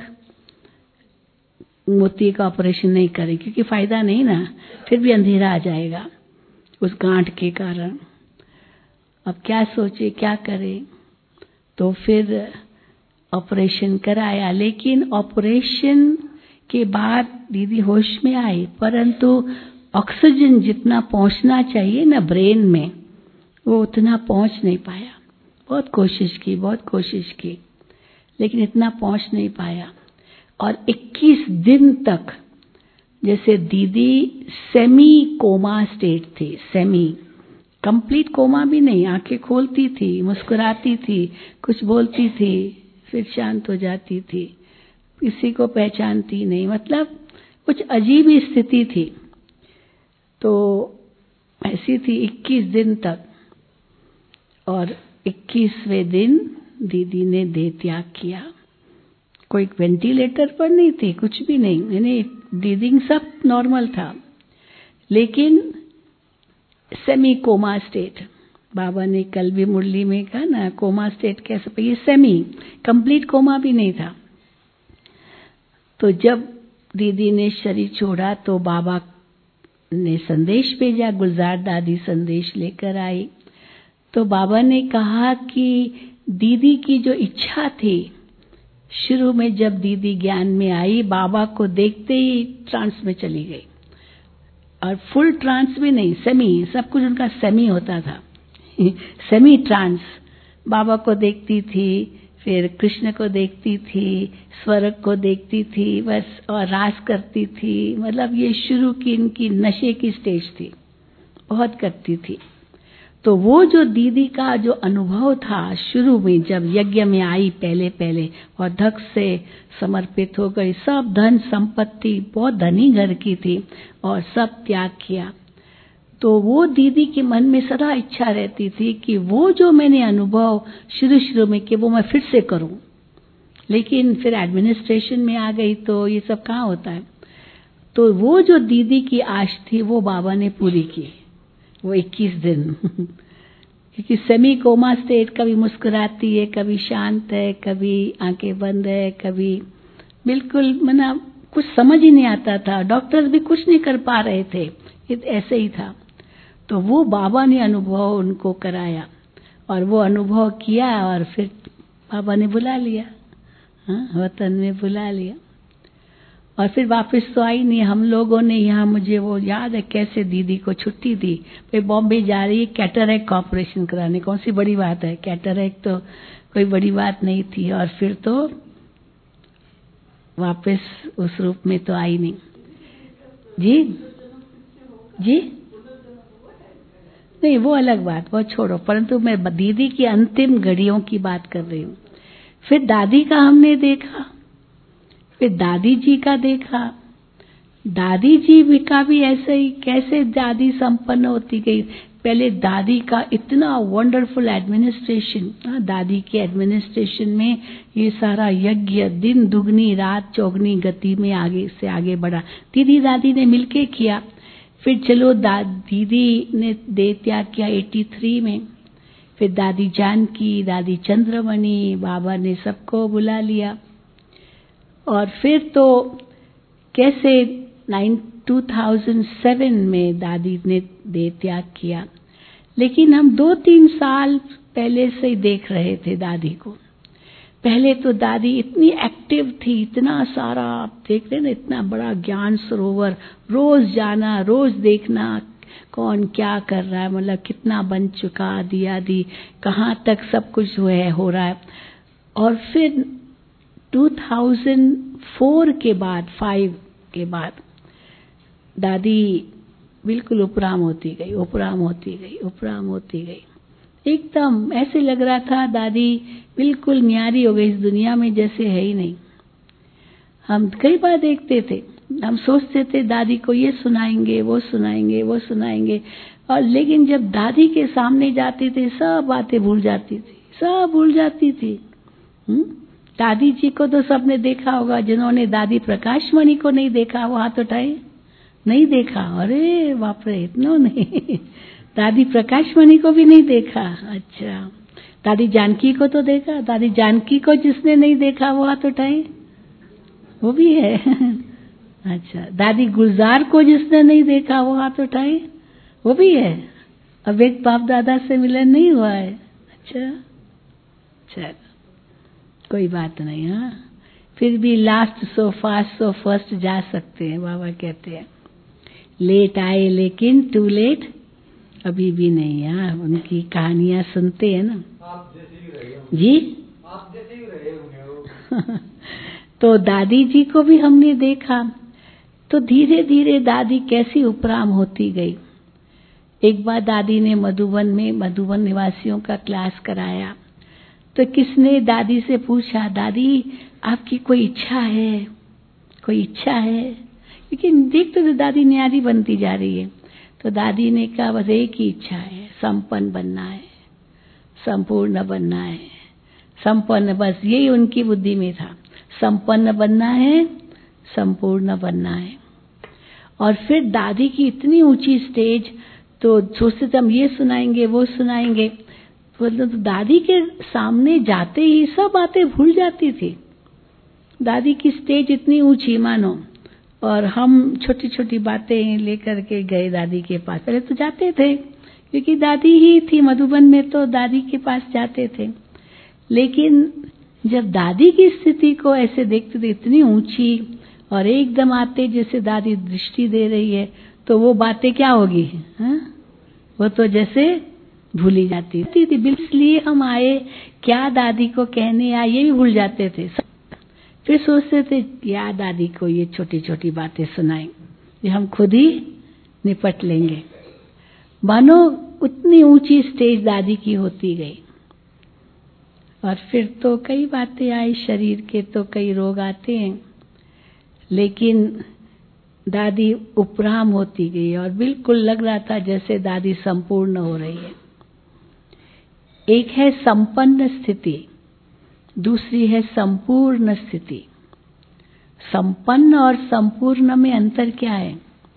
मोती का ऑपरेशन नहीं करें, क्योंकि फायदा नहीं ना, फिर भी अंधेरा आ जाएगा उस गांठ के कारण। अब क्या सोचे, क्या करें? तो फिर ऑपरेशन कराया, लेकिन ऑपरेशन के बाद दीदी होश में आई, परंतु ऑक्सीजन जितना पहुंचना चाहिए ना ब्रेन में, वो उतना पहुंच नहीं पाया। बहुत कोशिश की, लेकिन इतना पहुंच नहीं पाया। और 21 दिन तक जैसे दीदी सेमी कोमा स्टेट थी, सेमी कंप्लीट कोमा भी नहीं, आंखें खोलती थी, मुस्कुराती थी, कुछ बोलती थी, फिर शांत हो जाती थी, किसी को पहचानती नहीं, मतलब कुछ अजीब ही स्थिति थी। तो ऐसी थी 21 दिन तक, और 21वें दिन दीदी ने देह त्याग किया। कोई वेंटिलेटर पर नहीं थी, कुछ भी नहीं, यानी ब्रीदिंग सब नॉर्मल था, लेकिन सेमी कोमा स्टेट। बाबा ने कल भी मुरली में कहा ना, कोमा स्टेट कैसे, ये सेमी कंप्लीट कोमा भी नहीं था। तो जब दीदी ने शरीर छोड़ा तो बाबा ने संदेश भेजा, गुलजार दादी संदेश लेकर आई। तो बाबा ने कहा कि दीदी की जो इच्छा थी, शुरू में जब दीदी ज्ञान में आई, बाबा को देखते ही ट्रांस में चली गई, और फुल ट्रांस भी नहीं, सेमी, सब कुछ उनका सेमी होता था सेमी ट्रांस। बाबा को देखती थी, फिर कृष्ण को देखती थी, स्वर्ग को देखती थी बस, और रास करती थी। मतलब ये शुरू की इनकी नशे की स्टेज थी, बहुत करती थी। तो वो जो दीदी का जो अनुभव था शुरू में, जब यज्ञ में आई पहले और धक से समर्पित हो गई, सब धन संपत्ति, बहुत धनी घर की थी, और सब त्याग किया। तो वो दीदी के मन में सदा इच्छा रहती थी कि वो जो मैंने अनुभव शुरू में कि वो मैं फिर से करूं, लेकिन फिर एडमिनिस्ट्रेशन में आ गई तो ये सब कहाँ होता है। तो वो जो दीदी की आश थी वो बाबा ने पूरी की, वो 21 दिन क्योंकि सेमी कोमा स्टेट, कभी मुस्कुराती है, कभी शांत है, कभी आंखें बंद है, कभी बिल्कुल मना कुछ समझ ही नहीं आता था, डॉक्टर्स भी कुछ नहीं कर पा रहे थे, ऐसे ही था। तो वो बाबा ने अनुभव उनको कराया, और वो अनुभव किया, और फिर बाबा ने बुला लिया, हाँ, वतन में बुला लिया। और फिर वापस तो आई नहीं। हम लोगों ने यहाँ, मुझे वो याद है कैसे दीदी को छुट्टी दी, फिर बॉम्बे जा रही है कैटरेक्ट का ऑपरेशन कराने, कौन सी बड़ी बात है, कैटरेक्ट तो कोई बड़ी बात नहीं थी। और फिर तो वापस उस रूप में तो आई नहीं। जी जी नहीं, वो अलग बात, वो छोड़ो, परंतु मैं दीदी की अंतिम घड़ियों की बात कर रही हूँ। फिर दादी का हमने देखा, फिर दादी जी का देखा। दादी जी भी का भी ऐसे ही, कैसे दादी संपन्न होती गई। पहले दादी का इतना वंडरफुल एडमिनिस्ट्रेशन, दादी के एडमिनिस्ट्रेशन में ये सारा यज्ञ दिन दुगनी रात चौगनी गति में आगे से आगे बढ़ा। दीदी दादी ने मिलके किया। फिर चलो दीदी ने देह त्याग किया 83 में। फिर दादी जानकी, दादी चंद्रमणि, बाबा ने सबको बुला लिया। और फिर तो कैसे 2007 में दादी ने देह त्याग किया, लेकिन हम 2-3 साल पहले से ही देख रहे थे दादी को। पहले तो दादी इतनी एक्टिव थी, इतना सारा आप देख रहे ना, इतना बड़ा ज्ञान सरोवर, रोज जाना, रोज देखना कौन क्या कर रहा है, मतलब कितना बन चुका, आदि आदि कहाँ तक सब कुछ हो रहा है। और फिर 2004 के बाद, 5 के बाद दादी बिल्कुल उपराम होती गई, उपराम होती गई, उपराम होती गई। एकदम ऐसे लग रहा था दादी बिल्कुल न्यारी हो गई, इस दुनिया में जैसे है ही नहीं। हम कई बार देखते थे, हम सोचते थे दादी को ये सुनाएंगे, वो सुनाएंगे, वो सुनाएंगे, और लेकिन जब दादी के सामने जाते थे सब बातें भूल जाती थी, सब भूल जाती थी। दादी जी को तो सबने देखा होगा, जिन्होंने दादी प्रकाश मणि को नहीं देखा वो हाथ उठाए। नहीं देखा? अरे बाप रे, इतना नहीं। दादी प्रकाश मणि को भी नहीं देखा? अच्छा। दादी जानकी को तो देखा? दादी जानकी को जिसने नहीं देखा वो हाथ उठाए, वो भी है। अच्छा। दादी गुलजार को जिसने नहीं देखा वो हाथ उठाए, वो भी है। अब एक बाप दादा से मिलन नहीं हुआ है। अच्छा, चलो कोई बात नहीं। हाँ, फिर भी last so fast so first जा सकते हैं, बाबा कहते हैं। लेट आए लेकिन टू लेट अभी भी नहीं। हाँ, उनकी कहानियां सुनते हैं ना। आप जैसे ही रहे जी, आप जैसे ही रहे। तो दादी जी को भी हमने देखा, तो धीरे धीरे दादी कैसी उपराम होती गई। एक बार दादी ने मधुबन में मधुबन निवासियों का क्लास कराया, तो किसने दादी से पूछा, दादी आपकी कोई इच्छा है, कोई इच्छा है? क्योंकि देखते तो दादी न्यारी बनती जा रही है। तो दादी ने कहा बस एक ही इच्छा है, संपन्न बनना है, संपूर्ण बनना है, संपन्न, बस यही उनकी बुद्धि में था, संपन्न बनना है, संपूर्ण बनना है। और फिर दादी की इतनी ऊंची स्टेज, तो सोचते थे हम ये सुनाएंगे वो सुनाएंगे, मतलब तो दादी के सामने जाते ही सब बातें भूल जाती थी। दादी की स्टेज इतनी ऊंची मानो, और हम छोटी छोटी बातें लेकर के गए दादी के पास। पहले तो जाते थे क्योंकि दादी ही थी मधुबन में, तो दादी के पास जाते थे। लेकिन जब दादी की स्थिति को ऐसे देखते थे, इतनी ऊंची, और एकदम आते जैसे दादी दृष्टि दे रही है, तो वो बातें क्या होगी? हाँ? वो तो जैसे भूली जाती थी। इसलिए हम आए, क्या दादी को कहने आए ये भी भूल जाते थे। फिर सोचते थे क्या दादी को ये छोटी छोटी बातें सुनाएं, ये हम खुद ही निपट लेंगे। मानो उतनी ऊंची स्टेज दादी की होती गई। और फिर तो कई बातें आई, शरीर के तो कई रोग आते हैं, लेकिन दादी उपराम होती गई और बिल्कुल लग रहा था जैसे दादी संपूर्ण हो रही है। एक है संपन्न स्थिति, दूसरी है संपूर्ण स्थिति। संपन्न और संपूर्ण में अंतर क्या है?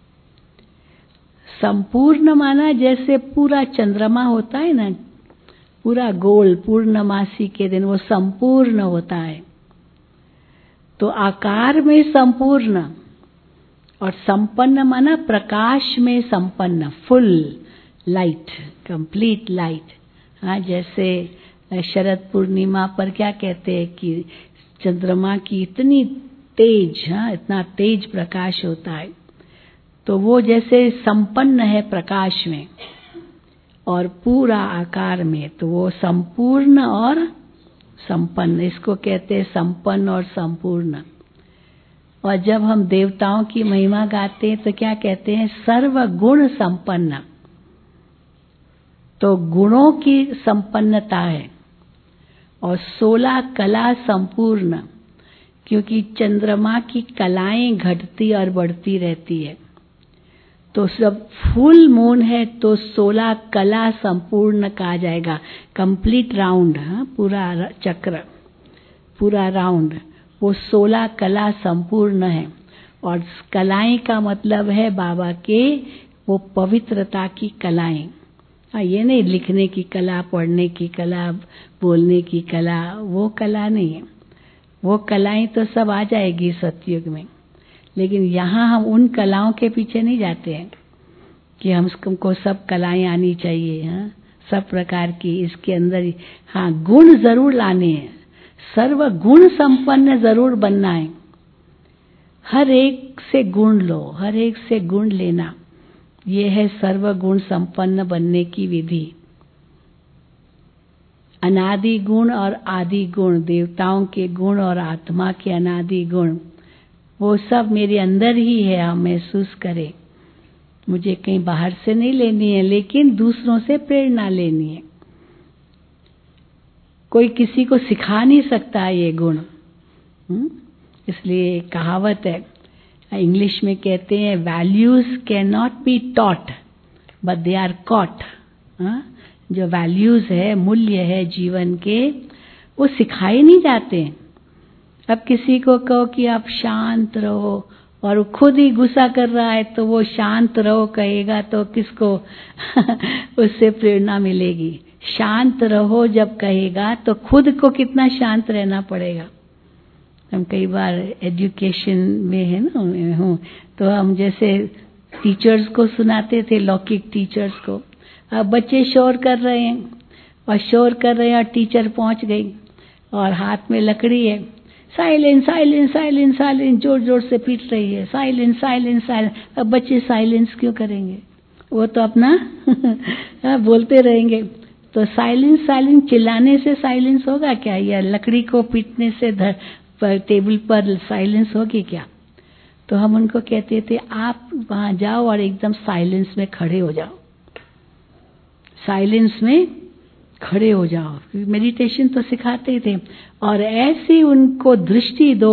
संपूर्ण माना जैसे पूरा चंद्रमा होता है ना, पूरा गोल, पूर्णमासी के दिन वो संपूर्ण होता है। तो आकार में संपूर्ण, और संपन्न माना प्रकाश में संपन्न, फुल लाइट, कंप्लीट लाइट। हाँ, जैसे शरद पूर्णिमा पर क्या कहते हैं कि चंद्रमा की इतनी तेज, हाँ, इतना तेज प्रकाश होता है, तो वो जैसे संपन्न है प्रकाश में और पूरा आकार में, तो वो संपूर्ण और संपन्न, इसको कहते हैं संपन्न और संपूर्ण। और जब हम देवताओं की महिमा गाते हैं तो क्या कहते हैं? सर्व गुण संपन्न। तो गुणों की संपन्नता है। और 16 कला संपूर्ण, क्योंकि चंद्रमा की कलाएं घटती और बढ़ती रहती है। तो सब फुल मून है तो 16 कला संपूर्ण कहा जाएगा, कंप्लीट राउंड। हाँ, पूरा चक्र, पूरा राउंड, वो 16 कला संपूर्ण है। और कलाएं का मतलब है बाबा के वो पवित्रता की कलाएं। हाँ, ये नहीं लिखने की कला, पढ़ने की कला, बोलने की कला, वो कला नहीं है। वो कलाएं तो सब आ जाएगी सतयुग में, लेकिन यहाँ हम उन कलाओं के पीछे नहीं जाते हैं कि हमको सब कलाएं आनी चाहिए। हाँ, सब प्रकार की इसके अंदर। हाँ, गुण जरूर लाने हैं, सर्व गुण संपन्न जरूर बनना है। हर एक से गुण लो, हर एक से गुण लेना, ये है सर्व गुण संपन्न बनने की विधि। अनादि गुण और आदि गुण, देवताओं के गुण और आत्मा के अनादि गुण, वो सब मेरे अंदर ही है। हम महसूस करें, मुझे कहीं बाहर से नहीं लेनी है, लेकिन दूसरों से प्रेरणा लेनी है। कोई किसी को सिखा नहीं सकता ये गुण। इसलिए कहावत है, इंग्लिश में कहते हैं, values can not be taught but they are caught. जो वैल्यूज है, मूल्य है जीवन के, वो सिखाए नहीं जाते। अब किसी को कहो कि आप शांत रहो और वो खुद ही गुस्सा कर रहा है, तो वो शांत रहो कहेगा तो किसको उससे प्रेरणा मिलेगी? शांत रहो जब कहेगा तो खुद को कितना शांत रहना पड़ेगा। हम कई बार एजुकेशन में है ना, मैं हूँ, तो हम जैसे टीचर्स को सुनाते थे, लौकिक टीचर्स को। अब बच्चे शोर कर रहे हैं और शोर कर रहे हैं और टीचर पहुंच गई और हाथ में लकड़ी है, साइलेंस साइलेंस साइलेंस साइलेंस, जोर जोर से पीट रही है, साइलेंस साइलेंस साइलेंस। अब बच्चे साइलेंस क्यों करेंगे? वो तो अपना बोलते रहेंगे। तो साइलेंस साइलेंस चिल्लाने से साइलेंस होगा क्या? या लकड़ी को पीटने से टेबल पर साइलेंस होगी क्या? तो हम उनको कहते थे, आप वहां जाओ और एकदम साइलेंस में खड़े हो जाओ, साइलेंस में खड़े हो जाओ। मेडिटेशन तो सिखाते थे। और ऐसी उनको दृष्टि दो,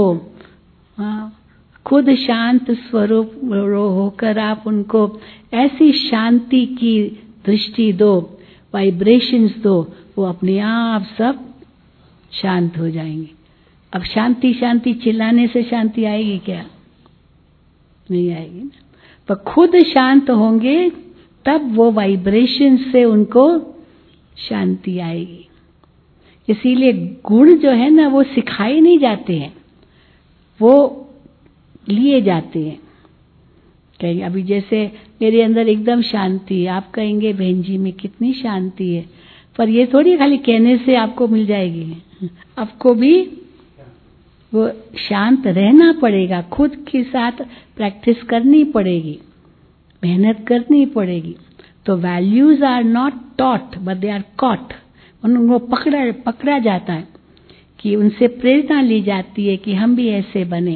खुद शांत स्वरूप होकर आप उनको ऐसी शांति की दृष्टि दो, वाइब्रेशंस दो, वो अपने आप सब शांत हो जाएंगे। अब शांति शांति चिल्लाने से शांति आएगी क्या? नहीं आएगी ना। पर खुद शांत होंगे तब वो वाइब्रेशन से उनको शांति आएगी। इसीलिए गुण जो है ना, वो सिखाए नहीं जाते हैं, वो लिए जाते हैं। कहेंगे अभी जैसे मेरे अंदर एकदम शांति है, आप कहेंगे बहन जी में कितनी शांति है, पर ये थोड़ी खाली कहने से आपको मिल जाएगी। आपको भी वो शांत रहना पड़ेगा, खुद के साथ प्रैक्टिस करनी पड़ेगी, मेहनत करनी पड़ेगी। तो values are not taught but they are caught. उनको पकड़ा जाता है कि उनसे प्रेरणा ली जाती है कि हम भी ऐसे बने।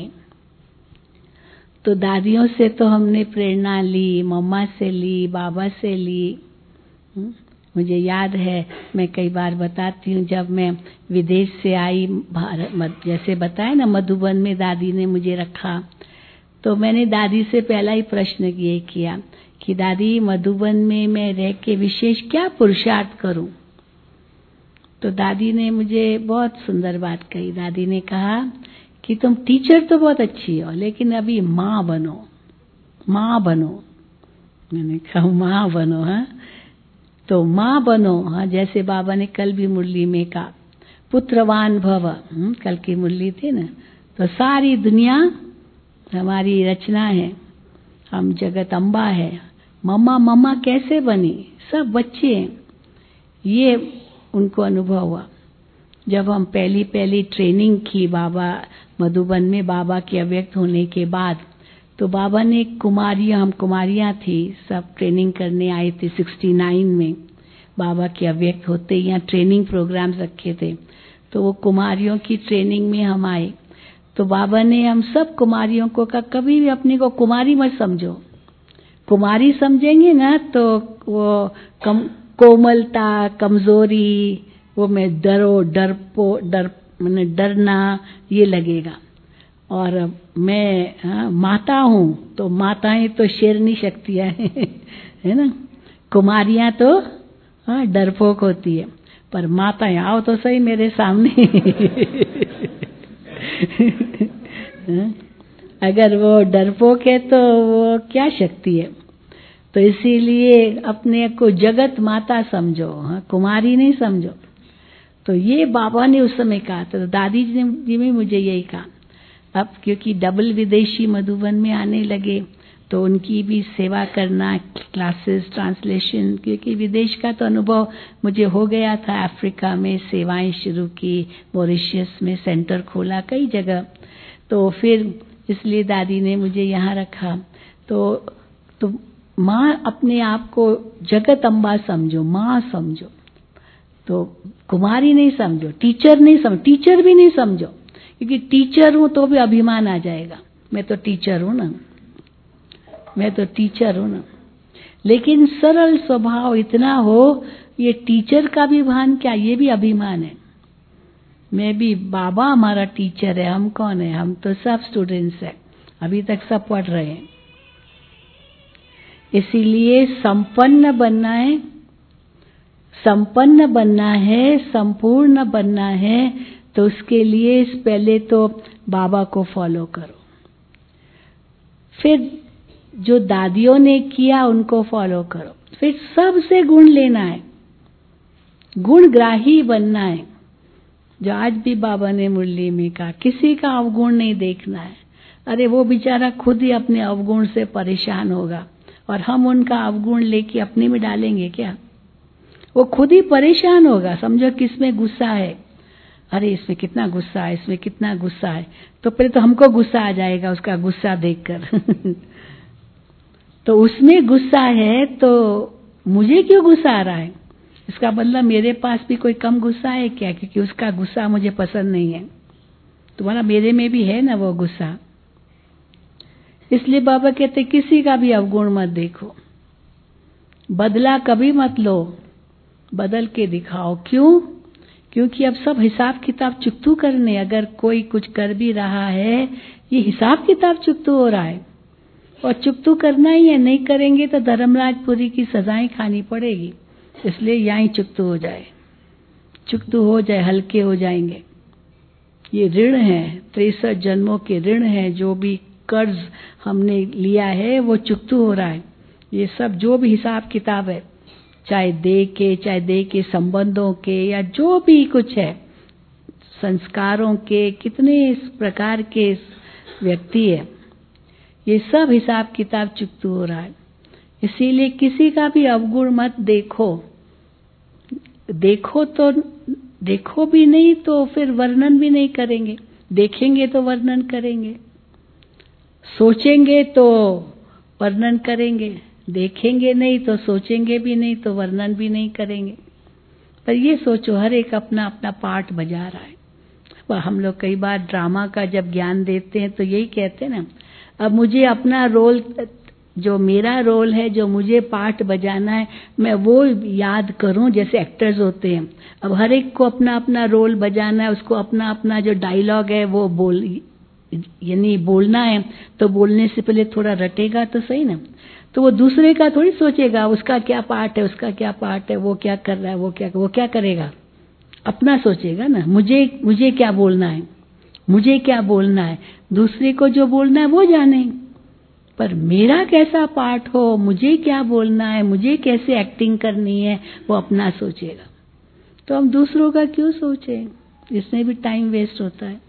तो दादियों से तो हमने प्रेरणा ली, मम्मा से ली, बाबा से ली। मुझे याद है, मैं कई बार बताती हूँ, जब मैं विदेश से आई, जैसे बताया ना, मधुबन में दादी ने मुझे रखा, तो मैंने दादी से पहला ही प्रश्न ये किया कि दादी, मधुबन में मैं रह के विशेष क्या पुरुषार्थ करूं? तो दादी ने मुझे बहुत सुंदर बात कही। दादी ने कहा कि तुम टीचर तो बहुत अच्छी हो, लेकिन अभी माँ बनो, माँ बनो। मैंने कहा माँ बनो? हाँ, तो माँ बनो। हाँ, जैसे बाबा ने कल भी मुरली में कहा, पुत्रवान भव। कल की मुरली थी ना, तो सारी दुनिया हमारी रचना है, हम जगत अम्बा है। मम्मा मम्मा कैसे बनी? सब बच्चे हैं। ये उनको अनुभव हुआ। जब हम पहली ट्रेनिंग की बाबा मधुबन में, बाबा के अव्यक्त होने के बाद, तो बाबा ने कुमारियां, हम कुमारियां थी, सब ट्रेनिंग करने आए थे 69 में। बाबा के अव्यक्त होते यहाँ ट्रेनिंग प्रोग्राम्स रखे थे, तो वो कुमारियों की ट्रेनिंग में हम आए। तो बाबा ने हम सब कुमारियों को कहा, कभी भी अपने को कुमारी मत समझो। कुमारी समझेंगे ना तो वो कोमलता, कमजोरी, वो मैं मैंने डरना ये लगेगा। और मैं माता हूँ, तो माताएं तो शेरनी शक्तियां है ना। कुमारियां तो डरपोक होती है, पर माताएं आओ तो सही मेरे सामने। अगर वो डरपोक है तो वो क्या शक्ति है? तो इसीलिए अपने को जगत माता समझो, कुमारी नहीं समझो। तो ये बाबा ने उस समय कहा। तो दादी जी ने मुझे यही कहा। अब क्योंकि डबल विदेशी मधुबन में आने लगे, तो उनकी भी सेवा करना, क्लासेस, ट्रांसलेशन, क्योंकि विदेश का तो अनुभव मुझे हो गया था। अफ्रीका में सेवाएं शुरू की, मॉरिशस में सेंटर खोला, कई जगह। तो फिर इसलिए दादी ने मुझे यहाँ रखा। तो माँ अपने आप को जगत अम्बा समझो, माँ समझो, तो कुमारी नहीं समझो, टीचर नहीं समझो, टीचर भी नहीं समझो, क्योंकि टीचर हूं तो भी अभिमान आ जाएगा, मैं तो टीचर हूं ना, मैं तो टीचर हूं ना। लेकिन सरल स्वभाव इतना हो, ये टीचर का भी भान क्या, ये भी अभिमान है। मैं भी, बाबा हमारा टीचर है, हम कौन है, हम तो सब स्टूडेंट्स हैं, अभी तक सब पढ़ रहे हैं। इसीलिए संपन्न बनना है, संपन्न बनना है, संपूर्ण बनना है, तो उसके लिए पहले तो बाबा को फॉलो करो, फिर जो दादियों ने किया उनको फॉलो करो, फिर सबसे गुण लेना है, गुणग्राही बनना है। जो आज भी बाबा ने मुरली में कहा, किसी का अवगुण नहीं देखना है। अरे वो बेचारा खुद ही अपने अवगुण से परेशान होगा, और हम उनका अवगुण लेके अपने में डालेंगे क्या? वो खुद ही परेशान होगा। समझो किसमें गुस्सा है, अरे इसमें कितना गुस्सा है, इसमें कितना गुस्सा है, तो पहले तो हमको गुस्सा आ जाएगा उसका गुस्सा देखकर तो उसमें गुस्सा है तो मुझे क्यों गुस्सा आ रहा है? इसका मतलब मेरे पास भी कोई कम गुस्सा है क्या? क्योंकि उसका गुस्सा मुझे पसंद नहीं है। तुम्हारा मेरे में भी है ना वो गुस्सा। इसलिए बाबा कहते किसी का भी अवगुण मत देखो, बदला कभी मत लो, बदल के दिखाओ। क्यों? क्योंकि अब सब हिसाब किताब चुकतू करने, अगर कोई कुछ कर भी रहा है, ये हिसाब किताब चुकतू हो रहा है, और चुकतू करना ही है। नहीं करेंगे तो धर्मराजपुरी की सजाएं खानी पड़ेगी। इसलिए यहीं चुकतू हो जाए, चुकतू हो जाए, हल्के हो जाएंगे। ये ऋण है, 63 जन्मों के ऋण है, जो भी कर्ज हमने लिया है वो चुकतू हो रहा है। ये सब जो भी हिसाब किताब है, चाहे दे के संबंधों के, या जो भी कुछ है, संस्कारों के, कितने इस प्रकार के व्यक्ति है, ये सब हिसाब किताब चुकतू हो रहा है। इसीलिए किसी का भी अवगुण मत देखो। देखो तो देखो भी नहीं तो फिर वर्णन भी नहीं करेंगे, देखेंगे तो वर्णन करेंगे, सोचेंगे तो वर्णन करेंगे, देखेंगे नहीं तो सोचेंगे भी नहीं तो वर्णन भी नहीं करेंगे। पर ये सोचो, हर एक अपना अपना पार्ट बजा रहा है। हम लोग कई बार ड्रामा का जब ज्ञान देते हैं तो यही कहते हैं ना, अब मुझे अपना रोल, जो मेरा रोल है, जो मुझे पार्ट बजाना है, मैं वो याद करूं। जैसे एक्टर्स होते हैं, अब हर एक को अपना अपना रोल बजाना है, उसको अपना अपना जो डायलॉग है वो यानी बोलना है, तो बोलने से पहले थोड़ा रटेगा तो सही ना। तो वो दूसरे का थोड़ी सोचेगा उसका क्या पार्ट है, उसका क्या पार्ट है, वो क्या कर रहा है, वो क्या करेगा, अपना सोचेगा ना। मुझे क्या बोलना है, मुझे क्या बोलना है, दूसरे को जो बोलना है वो जाने, पर मेरा कैसा पार्ट हो, मुझे क्या बोलना है, मुझे कैसे एक्टिंग करनी है, वो अपना सोचेगा। तो हम दूसरों का क्यों सोचें, इसमें भी टाइम वेस्ट होता है।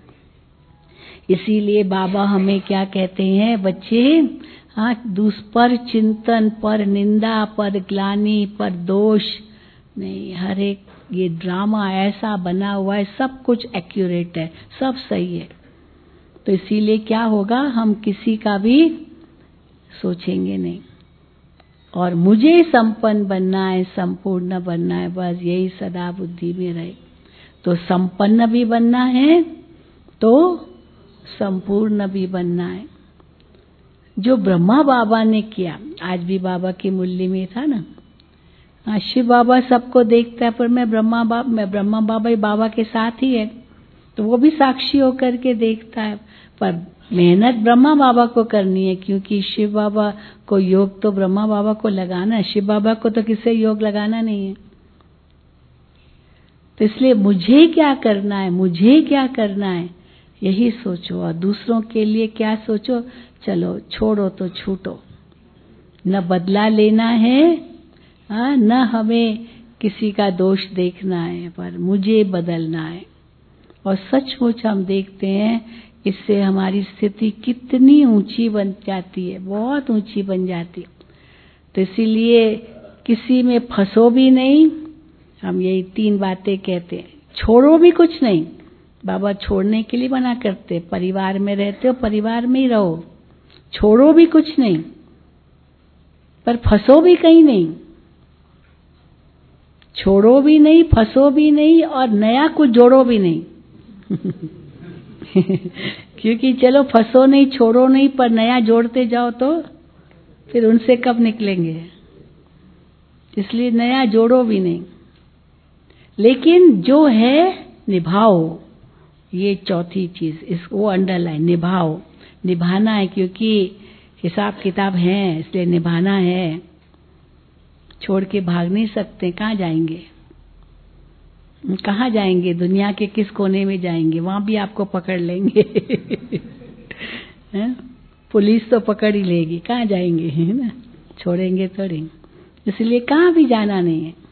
इसीलिए बाबा हमें क्या कहते हैं, बच्चे, हाँ, पर चिंतन, पर निंदा, पर ग्लानि, पर दोष नहीं। हर एक ये ड्रामा ऐसा बना हुआ है, सब कुछ एक्यूरेट है, सब सही है। तो इसीलिए क्या होगा, हम किसी का भी सोचेंगे नहीं, और मुझे संपन्न बनना है, संपूर्ण बनना है, बस यही सदा बुद्धि में रहे। तो संपन्न भी बनना है तो संपूर्ण भी बनना है। जो ब्रह्मा बाबा ने किया, आज भी बाबा की मुरली में था ना, शिव बाबा सबको देखता है, पर मैं ब्रह्मा बाबा ही बाबा के साथ ही है, तो वो भी साक्षी होकर के देखता है। पर मेहनत ब्रह्मा बाबा को करनी है, क्योंकि शिव बाबा को योग तो ब्रह्मा बाबा को लगाना है, शिव बाबा को तो किसी योग लगाना नहीं है। तो इसलिए मुझे क्या करना है, मुझे क्या करना है, यही सोचो। और दूसरों के लिए क्या सोचो, चलो छोड़ो तो छूटो, न बदला लेना है, न हमें किसी का दोष देखना है, पर मुझे बदलना है। और सचमुच हम देखते हैं इससे हमारी स्थिति कितनी ऊंची बन जाती है, बहुत ऊंची बन जाती है। तो इसीलिए किसी में फंसो भी नहीं। हम यही 3 बातें कहते हैं। छोड़ो भी कुछ नहीं, बाबा छोड़ने के लिए मना करते। परिवार में रहते हो, परिवार में ही रहो, छोड़ो भी कुछ नहीं, पर फंसो भी कहीं नहीं। छोड़ो भी नहीं, फंसो भी नहीं, और नया कुछ जोड़ो भी नहीं। क्योंकि चलो फंसो नहीं, छोड़ो नहीं, पर नया जोड़ते जाओ तो फिर उनसे कब निकलेंगे। इसलिए नया जोड़ो भी नहीं, लेकिन जो है निभाओ। ये चौथी चीज, इसको अंडरलाइन, निभाओ। निभाना है, क्योंकि हिसाब किताब है, इसलिए निभाना है। छोड़ के भाग नहीं सकते। कहाँ जाएंगे, कहाँ जाएंगे? दुनिया के किस कोने में जाएंगे? वहां भी आपको पकड़ लेंगे। पुलिस तो पकड़ ही लेगी, कहाँ जाएंगे, है ना? छोड़ेंगे थोड़ी। इसलिए कहाँ भी जाना नहीं है,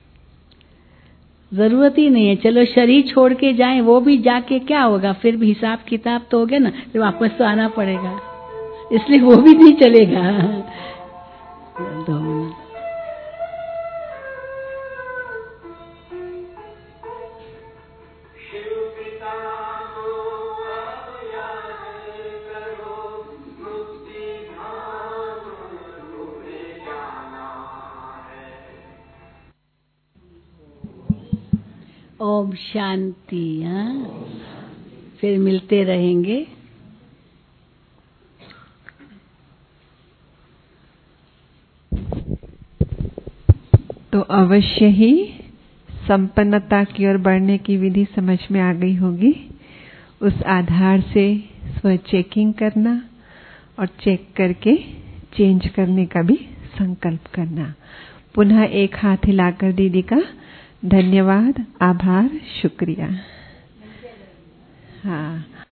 जरूरत ही नहीं है। चलो शरीर छोड़ के जाएं, वो भी जाके क्या होगा? फिर भी हिसाब किताब तो हो गया ना, फिर वापस तो आना पड़ेगा, इसलिए वो भी नहीं चलेगा। ओम शांति। हाँ, फिर मिलते रहेंगे। तो अवश्य ही संपन्नता की ओर बढ़ने की विधि समझ में आ गई होगी। उस आधार से स्व चेकिंग करना और चेक करके चेंज करने का भी संकल्प करना। पुनः एक हाथ हिलाकर दीदी का धन्यवाद, आभार, शुक्रिया। हाँ।